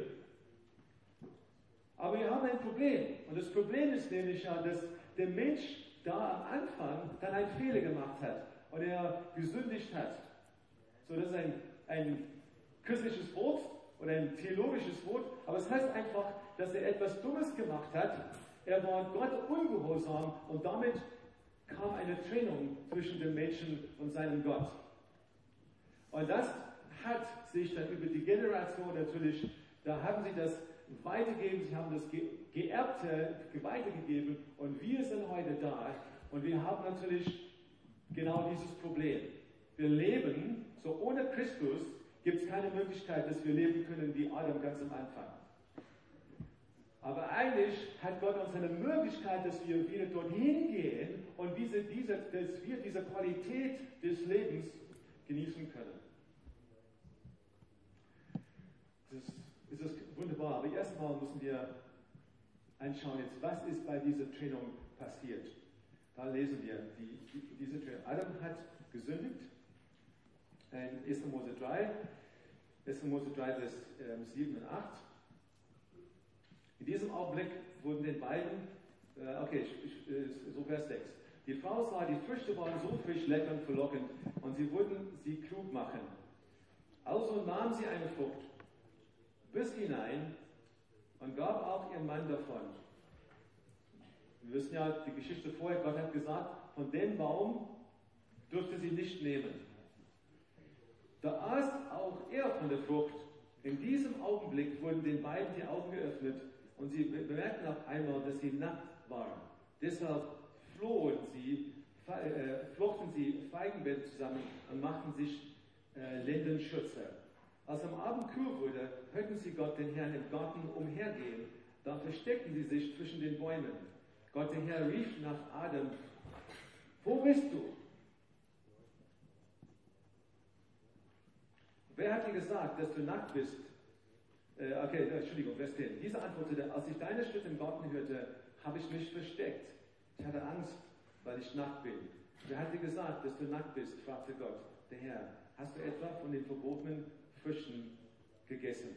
Aber wir haben ein Problem. Und das Problem ist nämlich ja, dass der Mensch da am Anfang dann einen Fehler gemacht hat und er gesündigt hat. So, das ist ein, ein christliches Wort oder ein theologisches Wort, aber es heißt einfach, dass er etwas Dummes gemacht hat. Er war Gott ungehorsam und damit kam eine Trennung zwischen dem Menschen und seinem Gott. Und das hat sich dann über die Generation natürlich, da haben sie das weitergegeben, sie haben das Ge Geerbte weitergegeben und wir sind heute da und wir haben natürlich genau dieses Problem. Wir leben, so ohne Christus gibt es keine Möglichkeit, dass wir leben können wie Adam ganz am Anfang. Aber eigentlich hat Gott uns eine Möglichkeit, dass wir wieder dorthin gehen und diese, diese, dass wir diese Qualität des Lebens genießen können. Das ist, das ist wunderbar, aber erstmal müssen wir anschauen, jetzt, was ist bei dieser Trennung passiert. Da lesen wir die, die, diese Trennung. Adam hat gesündigt, in erster Mose drei, erster Mose drei, Vers sieben und acht. In diesem Augenblick wurden den beiden, äh, okay, ich, ich, so Vers sechs. Die Frau sah, die Früchte waren so frisch, lecker und verlockend und sie wollten sie klug machen. Also nahm sie eine Frucht, biss hinein und gab auch ihrem Mann davon. Wir wissen ja die Geschichte vorher, Gott hat gesagt, von dem Baum durfte sie nicht nehmen. Da aß auch er von der Frucht. In diesem Augenblick wurden den beiden die Augen geöffnet und sie bemerkten auf einmal, dass sie nackt waren. Deshalb flohen sie, äh, flochten sie Feigenbänder zusammen und machten sich äh, Lendenschürze. Als am Abend kühl wurde, hörten sie Gott, den Herrn, im Garten umhergehen. Da versteckten sie sich zwischen den Bäumen. Gott, der Herr, rief nach Adam: Wo bist du? Wer hat dir gesagt, dass du nackt bist? Äh, okay, Entschuldigung, Vers zehn. Dieser antwortete: Als ich deine Schritte im Garten hörte, habe ich mich versteckt. Ich hatte Angst, weil ich nackt bin. Wer hat dir gesagt, dass du nackt bist? Fragte Gott, der Herr. Hast du etwa von den verbotenen Früchten gegessen?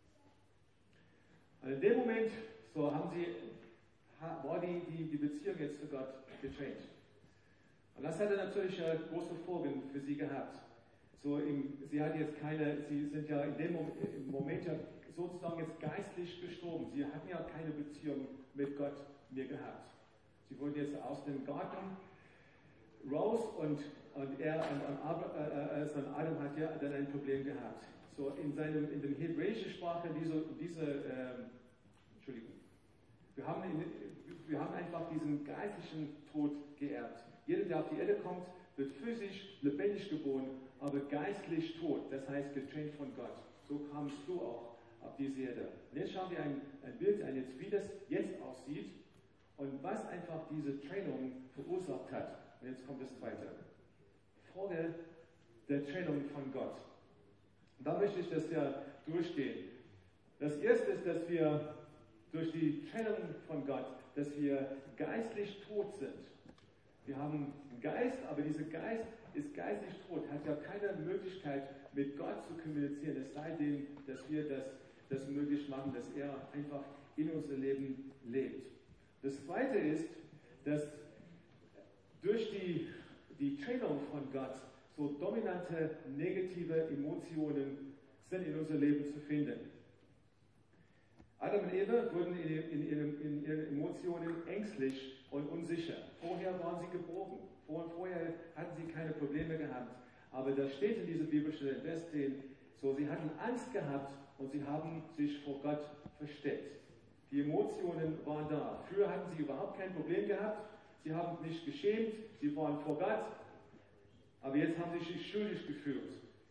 Und in dem Moment, so haben sie, war die, die, die Beziehung jetzt zu Gott getrennt. Und das hatte natürlich äh, große Folgen für sie gehabt. So im, sie hat jetzt keine, sie sind ja in dem Moment, im Moment ja sozusagen jetzt geistlich gestorben. Sie hatten ja keine Beziehung mit Gott mehr gehabt. Sie wurden jetzt aus dem Garten raus und, und er und, und Adam, äh, äh, Adam hat ja dann ein Problem gehabt. So in seinem, in der hebräischen Sprache diese, diese ähm, Entschuldigung, wir haben, in, wir haben einfach diesen geistlichen Tod geerbt. Jeder, der auf die Erde kommt, wird physisch lebendig geboren, aber geistlich tot, das heißt getrennt von Gott. So kamst du auch auf diese Erde. Und jetzt schauen wir ein, ein Bild an, jetzt, wie das jetzt aussieht und was einfach diese Trennung verursacht hat. Und jetzt kommt das Zweite. Folge der Trennung von Gott. Und da möchte ich das ja durchgehen. Das Erste ist, dass wir durch die Trennung von Gott, dass wir geistlich tot sind. Wir haben einen Geist, aber dieser Geist ist geistlich tot, hat ja keine Möglichkeit, mit Gott zu kommunizieren, es sei denn, dass wir das, das möglich machen, dass er einfach in unser Leben lebt. Das Zweite ist, dass durch die, die Trennung von Gott so dominante negative Emotionen sind in unser Leben zu finden. Adam und Eva wurden in, in, in, in ihren Emotionen ängstlich und unsicher. Vorher waren sie geboren. Vor, vorher hatten sie keine Probleme gehabt. Aber da steht in dieser Bibelstelle in Vers zehn, so, sie hatten Angst gehabt und sie haben sich vor Gott versteckt. Die Emotionen waren da. Früher hatten sie überhaupt kein Problem gehabt. Sie haben nicht geschämt. Sie waren vor Gott. Aber jetzt haben sie sich schuldig gefühlt.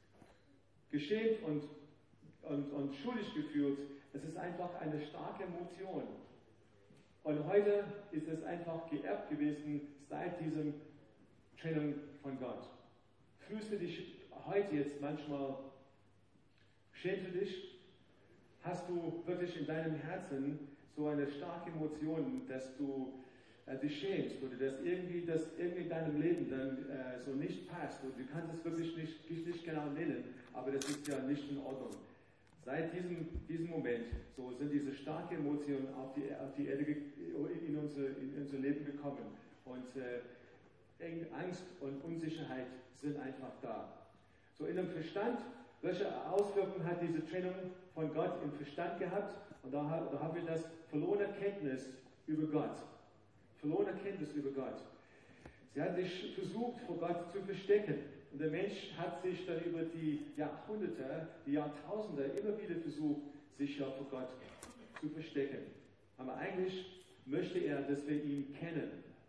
Geschämt und, und, und schuldig gefühlt. Es ist einfach eine starke Emotion. Und heute ist es einfach geerbt gewesen seit diesem Trennung von Gott. Fühlst du dich heute jetzt manchmal, schämst du dich? Hast du wirklich in deinem Herzen so eine starke Emotion, dass du äh, dich schämst oder dass irgendwie das irgendwie in deinem Leben dann äh, so nicht passt und du kannst es wirklich nicht, nicht genau nennen, aber das ist ja nicht in Ordnung. Seit diesem, diesem Moment so sind diese starken Emotionen auf die, auf die Erde, in unser, in unser Leben gekommen. Und äh, Angst und Unsicherheit sind einfach da. So in dem Verstand, welche Auswirkungen hat diese Trennung von Gott im Verstand gehabt? Und da, da haben wir das verlorene Kenntnis über Gott. Verlorene Kenntnis über Gott. Sie hat sich versucht, vor Gott zu verstecken. Und der Mensch hat sich dann über die Jahrhunderte, die Jahrtausende immer wieder versucht, sich ja vor Gott zu verstecken. Aber eigentlich möchte er, dass wir ihn kennen.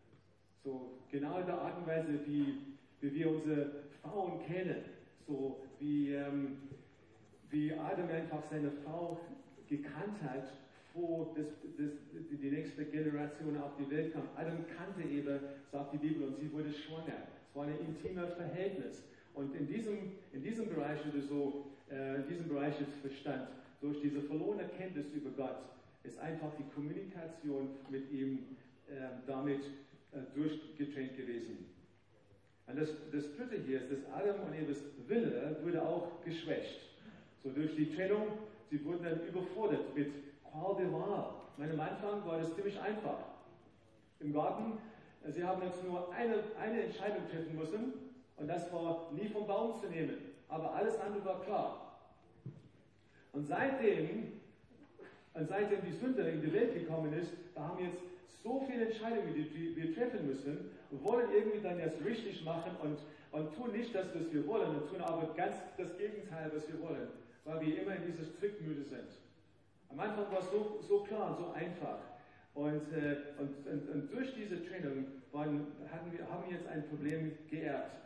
So genau in der Art und Weise, wie, wie wir unsere Frauen kennen. So wie, ähm, wie Adam einfach seine Frau gekannt hat, bevor das, das, die nächste Generation auf die Welt kam. Adam kannte Eva, sagt die Bibel, und sie wurde schwanger. Es war ein intimes Verhältnis. Und in diesem, in diesem Bereich oder so, äh, in diesem Bereich des Verstands, durch diese verlorene Kenntnis über Gott, ist einfach die Kommunikation mit ihm äh, damit äh, durchgetrennt gewesen. Und das, das Dritte hier ist, dass Adam und Evas Wille wurde auch geschwächt. So durch die Trennung, sie wurden dann überfordert mit Qual der Wahl. Am Anfang war das ziemlich einfach. Im Garten, sie haben jetzt nur eine, eine Entscheidung treffen müssen und das war, nie vom Baum zu nehmen. Aber alles andere war klar. Und seitdem Und seitdem die Sünde in die Welt gekommen ist, da haben jetzt so viele Entscheidungen, die, die wir treffen müssen und wollen irgendwie dann jetzt richtig machen und, und tun nicht das, was wir wollen und tun aber ganz das Gegenteil, was wir wollen, weil wir immer in dieses Zwickmühle sind. Am Anfang war es so, so klar und so einfach. Und, äh, und, und, und durch diese Trennung waren, hatten wir, haben wir jetzt ein Problem geerbt.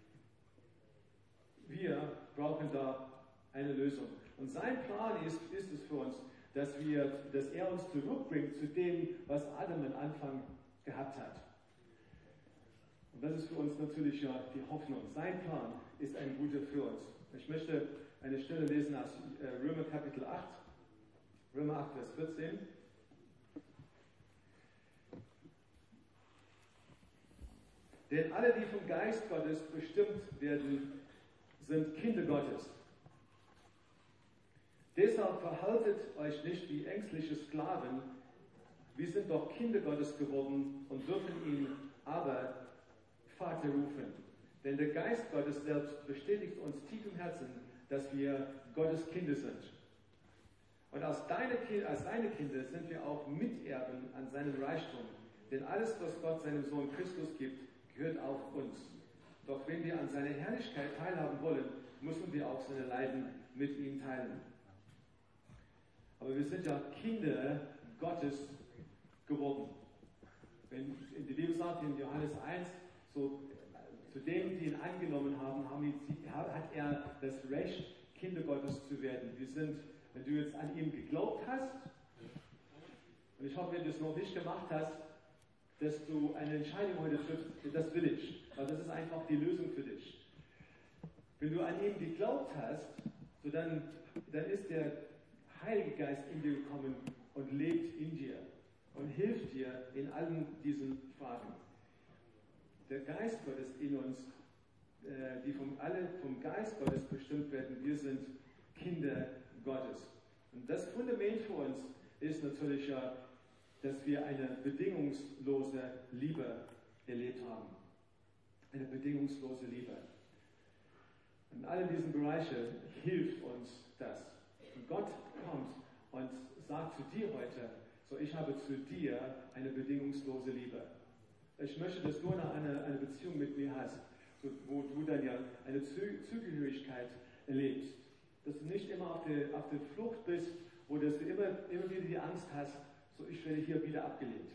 Wir brauchen da eine Lösung. Und sein Plan ist, ist es für uns, dass, wir, dass er uns zurückbringt zu dem, was Adam am Anfang gehabt hat. Und das ist für uns natürlich ja die Hoffnung. Sein Plan ist ein guter für uns. Ich möchte eine Stelle lesen aus Römer Kapitel acht. Römer acht, Vers vierzehn. Denn alle, die vom Geist Gottes bestimmt werden, sind Kinder Gottes. Deshalb verhaltet euch nicht wie ängstliche Sklaven, wir sind doch Kinder Gottes geworden und dürfen ihn aber Vater rufen. Denn der Geist Gottes selbst bestätigt uns tief im Herzen, dass wir Gottes Kinder sind. Und als deine, als seine Kinder sind wir auch Miterben an seinem Reichtum. Denn alles, was Gott seinem Sohn Christus gibt, gehört auch uns. Doch wenn wir an seiner Herrlichkeit teilhaben wollen, müssen wir auch seine Leiden mit ihm teilen. Aber wir sind ja Kinder Gottes geworden. Wenn die Bibel sagt in Johannes eins, so, zu denen, die ihn angenommen haben, haben die, hat er das Recht, Kinder Gottes zu werden. Wir sind, wenn du jetzt an ihn geglaubt hast, und ich hoffe, wenn du es noch nicht gemacht hast, dass du eine Entscheidung heute triffst, das will ich, weil das ist einfach die Lösung für dich. Wenn du an ihn geglaubt hast, so dann, dann ist der Heilige Geist in dir gekommen und lebt in dir und hilft dir in allen diesen Fragen. Der Geist Gottes in uns, äh, die vom, alle vom Geist Gottes bestimmt werden, wir sind Kinder Gottes. Und das Fundament für uns ist natürlich ja, dass wir eine bedingungslose Liebe erlebt haben. Eine bedingungslose Liebe. In all diesen Bereichen hilft uns das. Und Gott kommt und sagt zu dir heute, so ich habe zu dir eine bedingungslose Liebe. Ich möchte, dass du eine, eine Beziehung mit mir hast, so, wo du dann ja eine Zugehörigkeit erlebst. Dass du nicht immer auf der, auf der Flucht bist, wo dass du immer, immer wieder die Angst hast, so ich werde hier wieder abgelehnt.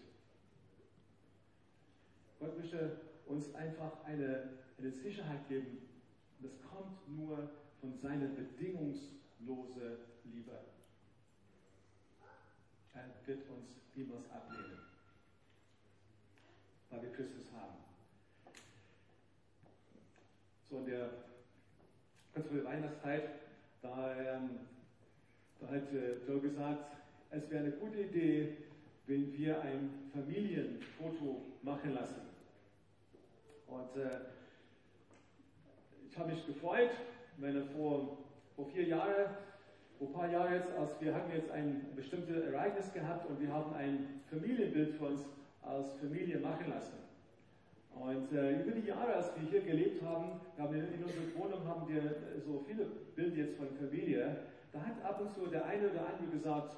Gott möchte uns einfach eine, eine Sicherheit geben. Und das kommt nur von seiner bedingungslosen Liebe. Er wird uns niemals ablehnen, weil wir Christus haben. So in der, kurz vor der Weihnachtszeit, da, ähm, da hat äh, Joe gesagt, es wäre eine gute Idee, wenn wir ein Familienfoto machen lassen. Und äh, ich habe mich gefreut, meine, vor, vor vier Jahren, vor ein paar Jahren jetzt, als wir hatten jetzt ein bestimmtes Ereignis gehabt und wir haben ein Familienbild für uns als Familie machen lassen. Und äh, über die Jahre, als wir hier gelebt haben, wir haben in, in unserer Wohnung haben wir so viele Bilder jetzt von Familie, da hat ab und zu der eine oder andere gesagt,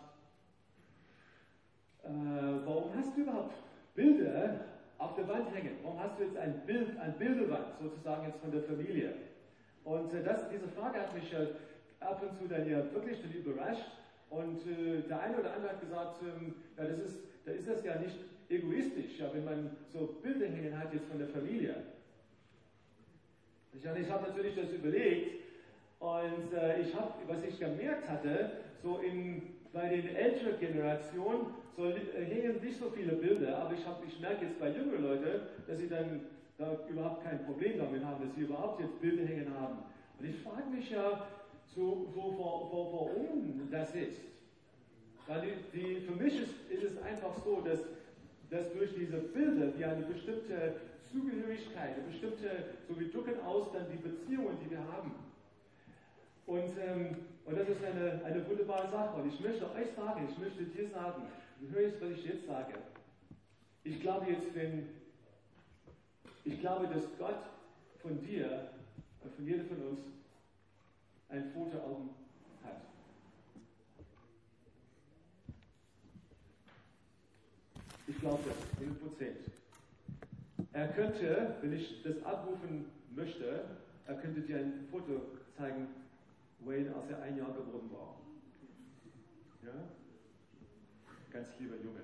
äh, warum hast du überhaupt Bilder auf der Wand hängen? Warum hast du jetzt ein Bild, ein Bilderwand sozusagen jetzt von der Familie? Und äh, das, diese Frage hat mich äh, ab und zu dann ja wirklich dann überrascht. Und äh, der eine oder andere hat gesagt, ähm, ja, das ist, da ist das ja nicht egoistisch, ja, wenn man so Bilder hängen hat jetzt von der Familie. Ich, ich habe natürlich das überlegt und äh, ich habe, was ich gemerkt hatte, so in, bei den älteren Generationen so, äh, hängen nicht so viele Bilder, aber ich, hab, ich merke jetzt bei jüngeren Leuten, dass sie dann da überhaupt kein Problem damit haben, dass sie überhaupt jetzt Bilder hängen haben. Und ich frage mich ja, so, so warum das ist. Weil die, die, für mich ist, ist es einfach so, dass, dass durch diese Bilder wir eine bestimmte Zugehörigkeit, eine bestimmte, so wir drücken aus dann die Beziehungen, die wir haben. Und, ähm, und das ist eine, eine wunderbare Sache. Und ich möchte euch sagen, ich möchte dir sagen, du hörst, was ich jetzt sage. Ich glaube jetzt, wenn, ich glaube, dass Gott von dir und von jedem von uns ein Fotoalbum hat. Ich glaube das, hundert Prozent. Er könnte, wenn ich das abrufen möchte, er könnte dir ein Foto zeigen, Wayne, als er ein Jahr geworden war. Ja? Ganz lieber Junge.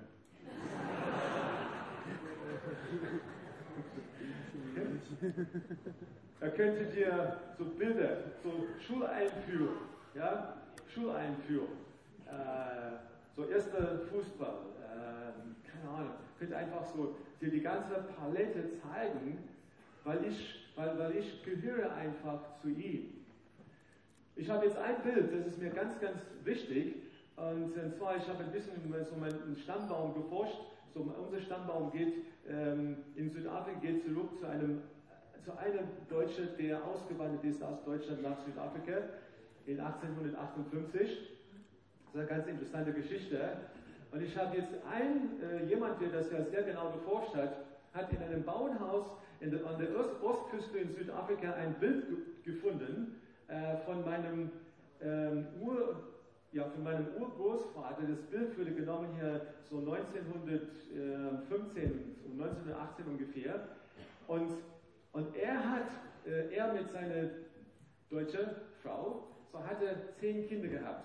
Er könnte dir so Bilder, so Schuleinführung, ja? Schuleinführung, äh, so erster Fußball, äh, keine Ahnung, könnte einfach so dir die ganze Palette zeigen, weil ich, weil, weil ich gehöre einfach zu ihm. Ich habe jetzt ein Bild, das ist mir ganz, ganz wichtig, und, und zwar, ich habe ein bisschen so meinen Stammbaum geforscht. So, unser Stammbaum geht ähm, in Südafrika geht zurück zu einem, zu einem Deutschen, der ausgewandert ist aus Deutschland nach Südafrika in achtzehnhundertachtundfünfzig. Das ist eine ganz interessante Geschichte. Und ich habe jetzt einen, äh, jemand, der das ja sehr genau geforscht hat, hat in einem Bauernhaus in der, an der Ost Ostküste in Südafrika ein Bild ge gefunden äh, von meinem ähm, Ur Ja, von meinem Urgroßvater. Das Bild wurde genommen hier so neunzehnhundertfünfzehn, so neunzehnhundertachtzehn ungefähr. Und, und er hat, äh, er mit seiner deutschen Frau, so hatte zehn Kinder gehabt.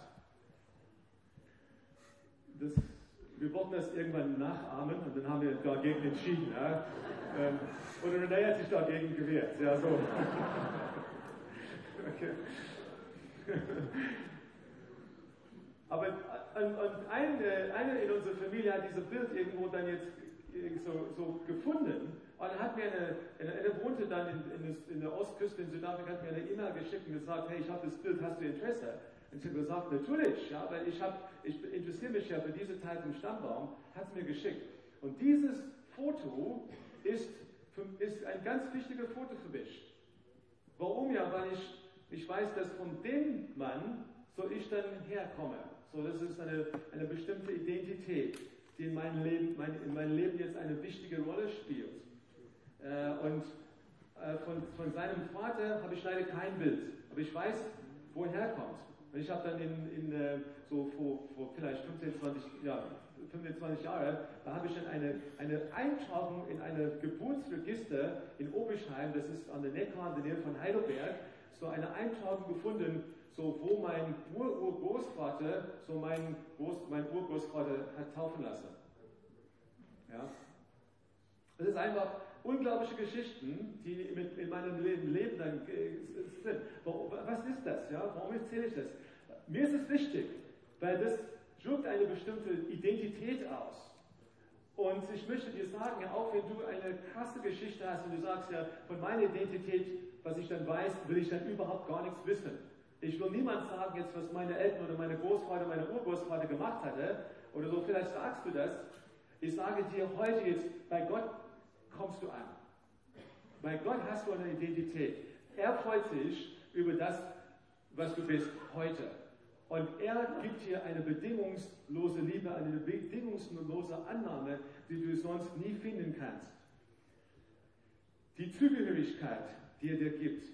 Das, wir wollten das irgendwann nachahmen und dann haben wir dagegen entschieden. Ja. Ähm, und René hat sich dagegen gewehrt. Ja, so. Okay. Aber und, und eine, eine in unserer Familie hat dieses Bild irgendwo dann jetzt so, so gefunden und hat mir eine, eine, eine wohnte dann in, in, in der Ostküste in Südafrika, hat mir eine E-Mail geschickt und gesagt, hey, ich habe das Bild, hast du Interesse? Und ich habe gesagt, natürlich, ja, weil ich, hab, ich interessiere mich ja für diese Teil im Stammbaum, hat es mir geschickt. Und dieses Foto ist, für, ist ein ganz wichtiges Foto für mich. Warum ja? Weil ich, ich weiß, dass von dem Mann so ich dann herkomme. So, das ist eine, eine bestimmte Identität, die in meinem Leben, mein, in meinem Leben jetzt eine wichtige Rolle spielt. Äh, und äh, von, von seinem Vater habe ich leider kein Bild, aber ich weiß, wo er herkommt. Und ich habe dann in, in äh, so vor, vor vielleicht fünfzehn, zwanzig, ja, fünfundzwanzig Jahren, da habe ich dann eine, eine Eintragung in ein Geburtsregister in Obischheim, das ist an der Neckar in der Nähe von Heidelberg, so eine Eintragung gefunden, so wo mein Ur-Urgroßvater, so mein, Groß, mein Urgroßvater hat taufen lassen. Ja? Das ist einfach unglaubliche Geschichten, die mit, in meinem Leben, Leben dann sind. Was ist das? Ja? Warum erzähle ich das? Mir ist es wichtig, weil das drückt eine bestimmte Identität aus. Und ich möchte dir sagen, ja, auch wenn du eine krasse Geschichte hast und du sagst ja, von meiner Identität, was ich dann weiß, will ich dann überhaupt gar nichts wissen. Ich will niemand sagen jetzt, was meine Eltern oder meine Großvater, meine Urgroßvater gemacht hatte, oder so, vielleicht sagst du das. Ich sage dir heute jetzt, bei Gott kommst du an. Bei Gott hast du eine Identität. Er freut sich über das, was du bist heute. Und er gibt dir eine bedingungslose Liebe, eine bedingungslose Annahme, die du sonst nie finden kannst. Die Zugehörigkeit, die er dir gibt.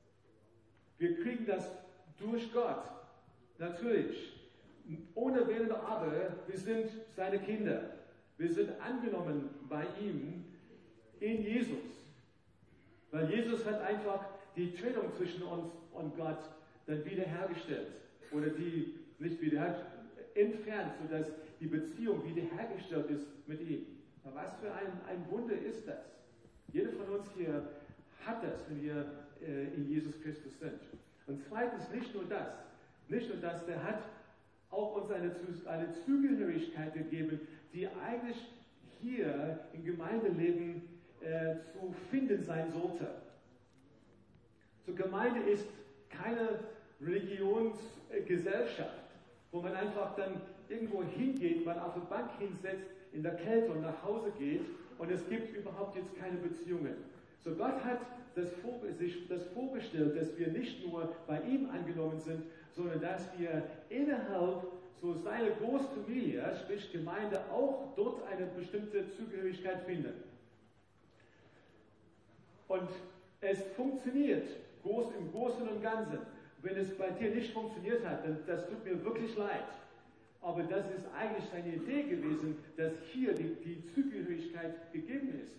Wir kriegen das durch Gott. Natürlich. Ohne Wenn und Aber, wir sind seine Kinder. Wir sind angenommen bei ihm in Jesus. Weil Jesus hat einfach die Trennung zwischen uns und Gott dann wiederhergestellt. Oder die nicht wiederhergestellt, entfernt, sodass die Beziehung wiederhergestellt ist mit ihm. Aber was für ein, ein Wunder ist das? Jeder von uns hier hat das, wenn wir äh, in Jesus Christus sind. Und zweitens, nicht nur das, nicht nur das, der hat auch uns eine, eine Zugehörigkeit gegeben, die eigentlich hier im Gemeindeleben äh, zu finden sein sollte. So, Gemeinde ist keine Religionsgesellschaft, wo man einfach dann irgendwo hingeht, man auf der Bank hinsetzt, in der Kälte und nach Hause geht und es gibt überhaupt jetzt keine Beziehungen. So, Gott hat das vor, sich das vorgestellt, dass wir nicht nur bei ihm angenommen sind, sondern dass wir innerhalb so seiner Großfamilie, sprich Gemeinde, auch dort eine bestimmte Zugehörigkeit finden. Und es funktioniert groß, im Großen und Ganzen. Wenn es bei dir nicht funktioniert hat, dann das tut mir wirklich leid. Aber das ist eigentlich seine Idee gewesen, dass hier die, die Zugehörigkeit gegeben ist.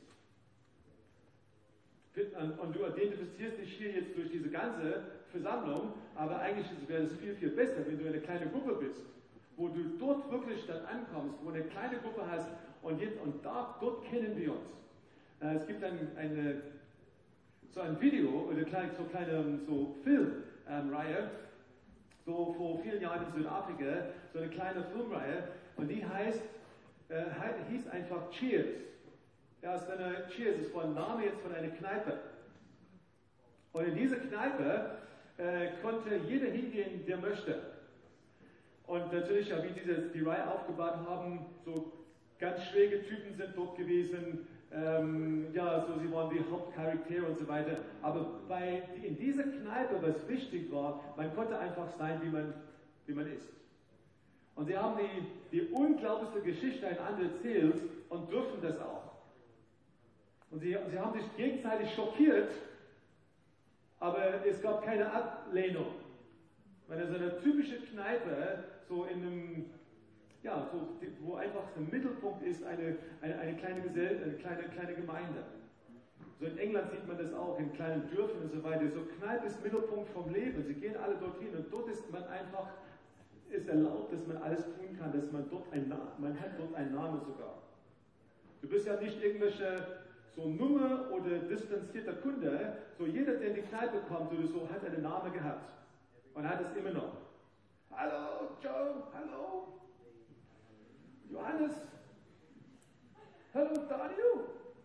Und du identifizierst dich hier jetzt durch diese ganze Versammlung, aber eigentlich wäre es viel, viel besser, wenn du eine kleine Gruppe bist, wo du dort wirklich dann ankommst, wo du eine kleine Gruppe hast und, jetzt, und da, dort kennen wir uns. Äh, es gibt ein, eine, so ein Video oder kleine, so kleine so Filmreihe, ähm, so vor vielen Jahren in Südafrika, so eine kleine Filmreihe, und die heißt, äh, hieß einfach Cheers. Ja, ist eine Cheers, ist von Name jetzt von einer Kneipe. Und in diese Kneipe äh, konnte jeder hingehen, der möchte. Und natürlich, ja, wie diese, die Reihe aufgebaut haben, so ganz schräge Typen sind dort gewesen. Ähm, ja, so sie waren die Hauptcharaktere und so weiter. Aber bei, in dieser Kneipe, was wichtig war, man konnte einfach sein, wie man, wie man ist. Und sie haben die, die unglaublichste Geschichte einander erzählt und dürfen das auch. Und sie, sie haben sich gegenseitig schockiert, aber es gab keine Ablehnung. Weil so eine typische Kneipe, so in einem, ja, so, wo einfach der Mittelpunkt ist, eine, eine, eine kleine Gesellschaft, eine kleine, kleine Gemeinde. So in England sieht man das auch, in kleinen Dörfern und so weiter. So Kneipe ist Mittelpunkt vom Leben. Sie gehen alle dorthin und dort ist man einfach, ist erlaubt, dass man alles tun kann, dass man dort ein, man hat dort einen Namen sogar. Du bist ja nicht irgendwelche so Nummer oder distanzierter Kunde, so jeder, der in die Kneipe kommt oder so, hat einen Namen gehabt und hat es immer noch. Hallo Joe, hallo Johannes, hallo Daniel.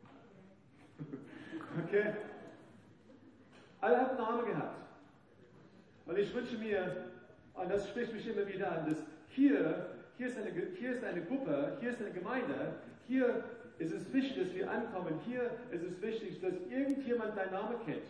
Okay, alle haben einen Namen gehabt. Und ich wünsche mir, und das spricht mich immer wieder an, dass hier, hier ist eine, hier ist eine Gruppe, hier ist eine Gemeinde, hier ist es wichtig, dass wir ankommen. Hier ist es wichtig, dass irgendjemand deinen Namen kennt.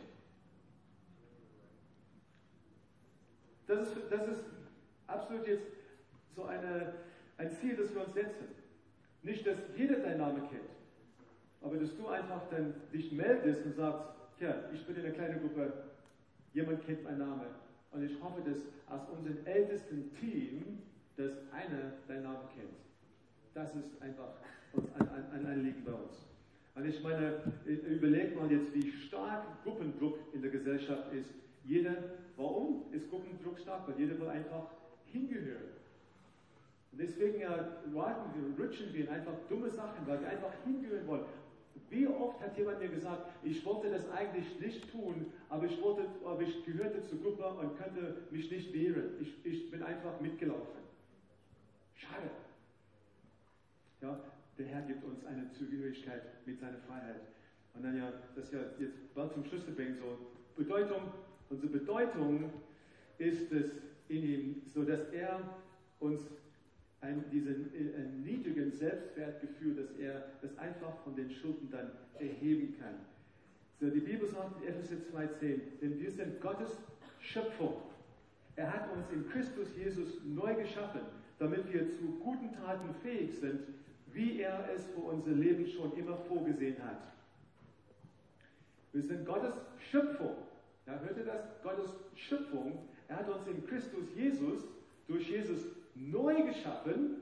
Das ist, das ist absolut jetzt so eine, ein Ziel, das wir uns setzen. Nicht, dass jeder deinen Namen kennt, aber dass du einfach dann dich meldest und sagst, ja, ich bin in einer kleinen Gruppe, jemand kennt meinen Namen. Und ich hoffe, dass aus unserem ältesten Team, dass einer deinen Namen kennt. Das ist einfach ein, ein, ein Anliegen bei uns. Und ich meine, überlegt mal jetzt, wie stark Gruppendruck in der Gesellschaft ist. Jeder, warum ist Gruppendruck stark? Weil jeder will einfach hingehören. Und deswegen ja, raten wir, rutschen wir in einfach dumme Sachen, weil wir einfach hingehören wollen. Wie oft hat jemand mir gesagt, ich wollte das eigentlich nicht tun, aber ich, wollte, aber ich gehörte zur Gruppe und könnte mich nicht wehren. Ich, ich bin einfach mitgelaufen. Schade. Ja, der Herr gibt uns eine Zugehörigkeit mit seiner Freiheit. Und dann ja, das ja jetzt bald zum Schluss bringt, so Bedeutung, unsere Bedeutung ist es in ihm, so dass er uns einen, diesen äh, niedrigen Selbstwertgefühl, dass er das einfach von den Schulden dann erheben kann. So, die Bibel sagt in Epheser zwei zehn, denn wir sind Gottes Schöpfung. Er hat uns in Christus Jesus neu geschaffen, damit wir zu guten Taten fähig sind, wie er es für unser Leben schon immer vorgesehen hat. Wir sind Gottes Schöpfung. Ja, hört ihr das? Gottes Schöpfung. Er hat uns in Christus Jesus, durch Jesus neu geschaffen,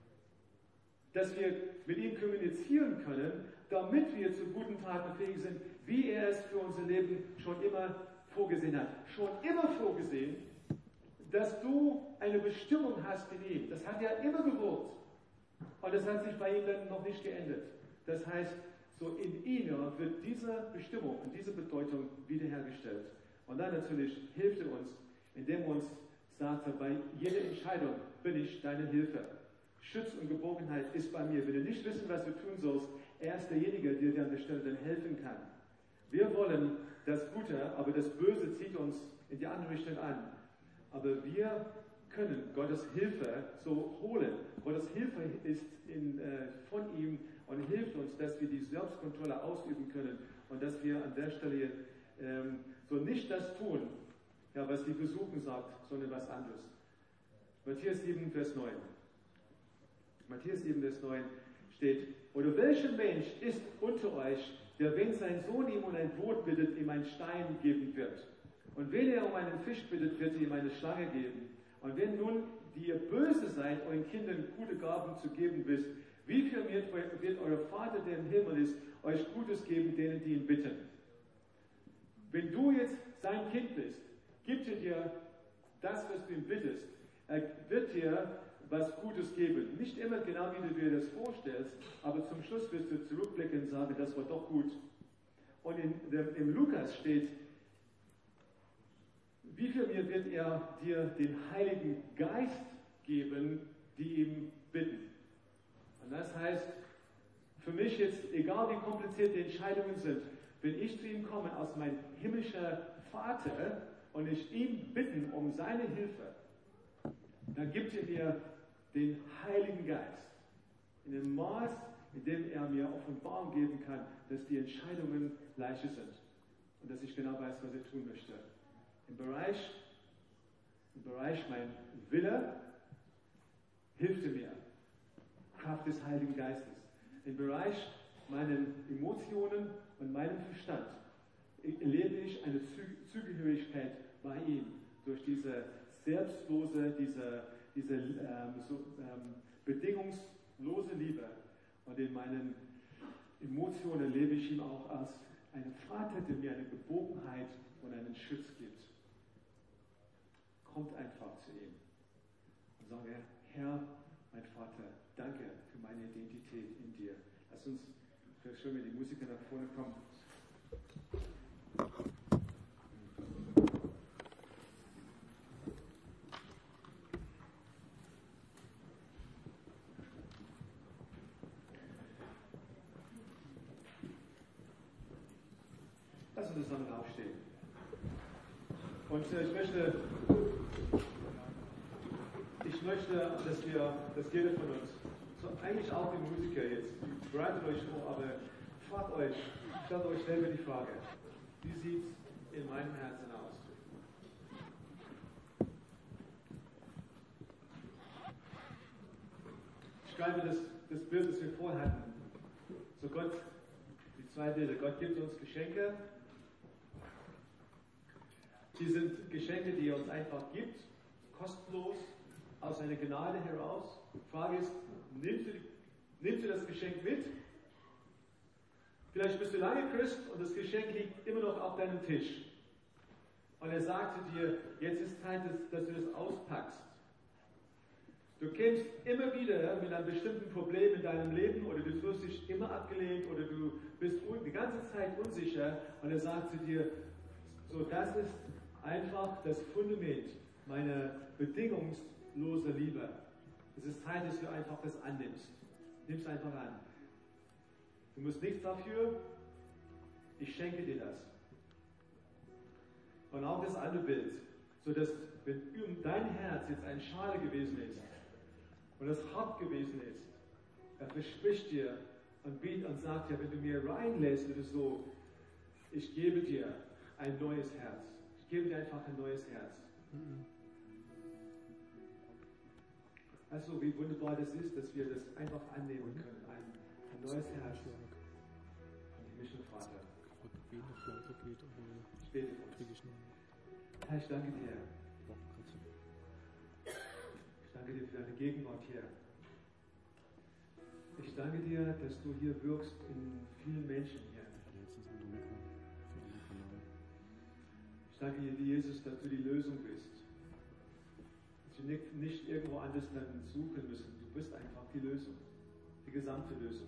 dass wir mit ihm kommunizieren können, damit wir zu guten Taten fähig sind, wie er es für unser Leben schon immer vorgesehen hat. Schon immer vorgesehen, dass du eine Bestimmung hast in ihm. Das hat er immer gewollt. Und das hat sich bei ihm dann noch nicht geändert. Das heißt, so in ihm wird diese Bestimmung und diese Bedeutung wiederhergestellt. Und dann natürlich hilft er uns, indem er uns sagt, bei jeder Entscheidung bin ich deine Hilfe. Schutz und Geborgenheit ist bei mir. Wenn du nicht wissen, was du tun sollst, er ist derjenige, der dir an der Stelle dann helfen kann. Wir wollen das Gute, aber das Böse zieht uns in die andere Richtung an. Aber wir können Gottes Hilfe so holen. Gottes Hilfe ist in, äh, von ihm und hilft uns, dass wir die Selbstkontrolle ausüben können und dass wir an der Stelle ähm, so nicht das tun, ja, was die Versuchung sagt, sondern was anderes. Matthäus sieben, Vers neun. Matthäus sieben, Vers neun steht, oder welcher Mensch ist unter euch, der, wenn sein Sohn ihm um ein Brot bittet, ihm einen Stein geben wird? Und wenn er um einen Fisch bittet, wird er ihm eine Schlange geben. Und wenn nun die ihr böse seid, euren Kindern gute Gaben zu geben wisst, wie viel mehr wird euer Vater, der im Himmel ist, euch Gutes geben, denen, die ihn bitten. Wenn du jetzt sein Kind bist, gibt er dir das, was du ihm bittest. Er wird dir was Gutes geben. Nicht immer genau, wie du dir das vorstellst, aber zum Schluss wirst du zurückblicken und sagen, das war doch gut. Und in, in, im Lukas steht, wie viel mehr wird er dir den Heiligen Geist geben, die ihm bitten. Und das heißt, für mich jetzt, egal wie kompliziert die Entscheidungen sind, wenn ich zu ihm komme als mein himmlischer Vater und ich ihm bitten um seine Hilfe, dann gibt er mir den Heiligen Geist in dem Maß, in dem er mir Offenbarung geben kann, dass die Entscheidungen leichter sind und dass ich genau weiß, was ich tun möchte. Im Bereich, im Bereich mein Wille hilft er mir, Kraft des Heiligen Geistes. Im Bereich meinen Emotionen und meinem Verstand erlebe ich eine Zugehörigkeit bei ihm durch diese selbstlose, diese, diese ähm, so, ähm, bedingungslose Liebe. Und in meinen Emotionen erlebe ich ihn auch als einen Vater, der mir eine Geborgenheit und einen Schutz gibt. Kommt einfach zu ihm und sage, Herr, mein Vater, danke für meine Identität in dir. Lass uns, vielleicht schön, wenn die Musiker nach vorne kommen. Lass uns zusammen aufstehen. Und äh, ich möchte, ich möchte, dass wir, dass jeder von uns, so eigentlich auch die Musiker jetzt, bereitet euch vor, aber fragt euch, stellt euch selber die Frage, wie sieht es in meinem Herzen aus? Ich schreibe das, das Bild, das wir vorher hatten. So Gott, die zwei Bilder, Gott gibt uns Geschenke. Die sind Geschenke, die er uns einfach gibt, kostenlos, aus seiner Gnade heraus. Die Frage ist, nimmst du, nimmst du das Geschenk mit? Vielleicht bist du lange Christ und das Geschenk liegt immer noch auf deinem Tisch. Und er sagte dir, jetzt ist Zeit, dass, dass du das auspackst. Du kämpfst immer wieder mit einem bestimmten Problem in deinem Leben oder du fühlst dich immer abgelehnt oder du bist die ganze Zeit unsicher und er sagt zu dir, so das ist einfach das Fundament meiner bedingungslosen Liebe. Es ist Zeit, dass du einfach das annimmst. Nimm es einfach an. Du musst nichts dafür. Ich schenke dir das. Und auch das andere Bild, sodass, wenn um dein Herz jetzt eine Schale gewesen ist und das hart gewesen ist, er verspricht dir und bietet und sagt dir, wenn du mir reinlässt oder so, ich gebe dir ein neues Herz. Ich gebe dir einfach ein neues Herz. Mhm. Also, wie wunderbar das ist, dass wir das einfach annehmen können. Ein, ein neues Herz. Vom himmlischen Vater. Ich bete für uns. Herr, ich danke dir. Ich danke dir für deine Gegenwart hier. Ich danke dir, dass du hier wirkst in vielen Menschen hier. Ich danke dir, Jesus, dass du die Lösung bist. Dass wir nicht irgendwo anders dann suchen müssen. Du bist einfach die Lösung. Die gesamte Lösung.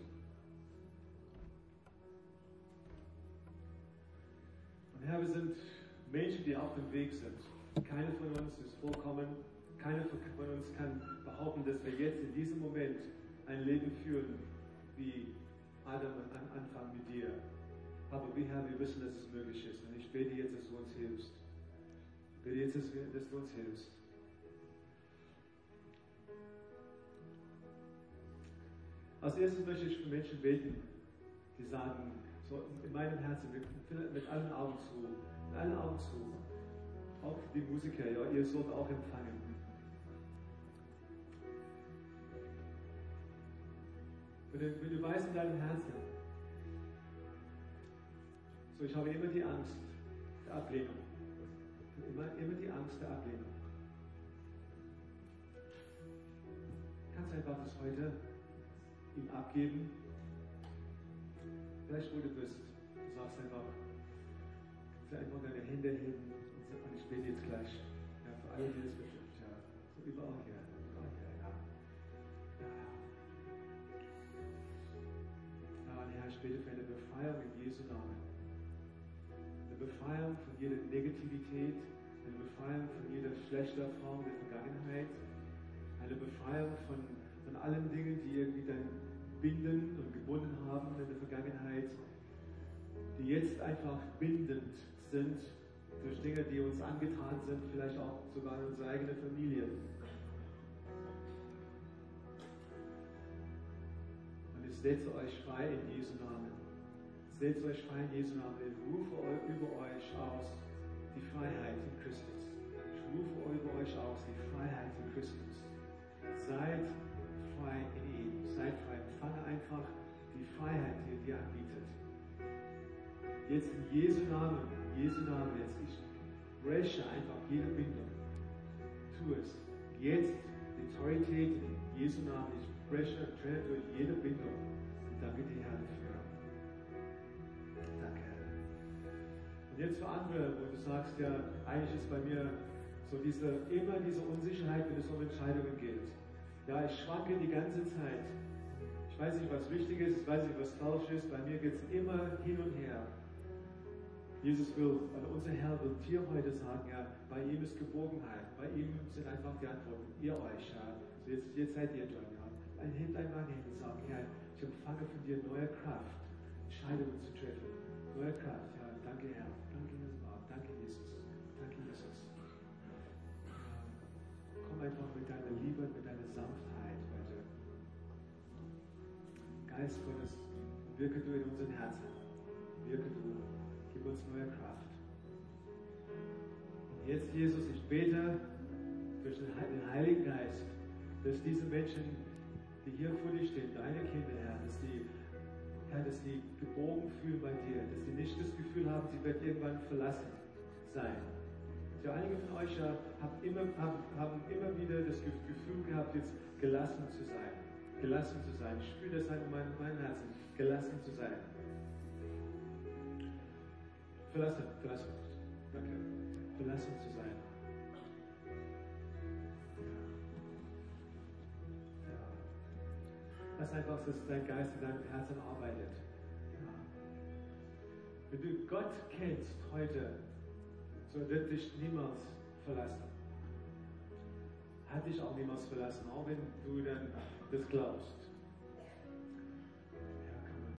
Und Herr, wir sind Menschen, die auf dem Weg sind. Keiner von uns ist vollkommen. Keiner von uns kann behaupten, dass wir jetzt in diesem Moment ein Leben führen, wie Adam am Anfang mit dir. Aber wir, Herr, wir wissen, dass es möglich ist. Und ich bete jetzt, dass du uns hilfst. Ich bete jetzt, dass du uns hilfst. Als erstes möchte ich für Menschen beten, die sagen, so in meinem Herzen, mit, mit allen Augen zu, mit allen Augen zu. Auch die Musiker, ja, ihr sollt auch empfangen. Wenn du, wenn du weißt in deinem Herzen, so ich habe immer die Angst der Ablehnung. Immer, immer die Angst der Ablehnung. kannst einfach das heute ihm abgeben. Vielleicht wo du bist, du sagst einfach, du einfach deine Hände heben und sagst, ich bete jetzt gleich. Ja, für alle, die das betrifft, ja. So überall hier, überall hier, ja. Ja, ja und Herr, ich bete für eine Befreiung in Jesu Namen. Eine Befreiung von jeder Negativität, eine Befreiung von jeder schlechter Form der Vergangenheit, eine Befreiung von, von allen Dingen, die irgendwie dann binden und gebunden haben in der Vergangenheit, die jetzt einfach bindend sind durch Dinge, die uns angetan sind, vielleicht auch sogar in unserer eigenen Familie. Und ich setze euch frei in Jesu Namen. Ich setze euch frei in Jesu Namen. Ich rufe über euch aus die Freiheit in Christus. Ich rufe über euch aus die Freiheit in Christus. Seid frei in ihm. Seid frei. Empfange einfach die Freiheit, die er dir anbietet. Jetzt in Jesu Namen, Jesu Namen, jetzt ich breche einfach jede Bindung. Tu es. Jetzt die Autorität in Jesu Namen. Ich breche und trenne durch jede Bindung. Und danke dir, Herr, dafür. Danke, Herr. Und jetzt für andere, wo du sagst, ja, eigentlich ist bei mir so diese, immer diese Unsicherheit, wenn es um Entscheidungen geht. Ja, ich schwanke die ganze Zeit. Ich weiß nicht, was wichtig ist, ich weiß nicht, was falsch ist. Bei mir geht es immer hin und her. Jesus will, also unser Herr will dir heute sagen, ja, bei ihm ist Geborgenheit. Bei ihm sind einfach die Antworten. Ihr euch, ja. So jetzt, jetzt seid ihr dran, ja. Ein hebt einmal hin und sagt, Herr, ich empfange von dir neue Kraft, Entscheidungen zu treffen. Neue Kraft, ja. Danke, Herr. Danke, Jesus. Danke, Jesus. Danke, Jesus. Komm einfach mit deiner Liebe, mit deiner Sanftheit heute. Geist Gottes, wirke du in unseren Herzen. Wirke du. Gib uns neue Kraft. Und jetzt, Jesus, ich bete durch den Heiligen Geist, dass diese Menschen, die hier vor dir stehen, deine Kinder, Herr, dass die, Herr, dass die geborgen fühlen bei dir, dass sie nicht das Gefühl haben, sie wird irgendwann verlassen sein. Ja, einige von euch ja, haben, immer, haben, haben immer wieder das Gefühl gehabt, jetzt gelassen zu sein. Gelassen zu sein. Ich spüre das in meinem, meinem Herzen. Gelassen zu sein. Verlassen, verlassen. Danke. Verlassen zu sein. Ja. Ja. Lass einfach, dass dein Geist in deinem Herzen arbeitet. Ja. Wenn du Gott kennst heute, so wird dich niemals verlassen. Hat dich auch niemals verlassen, auch wenn du dann das glaubst.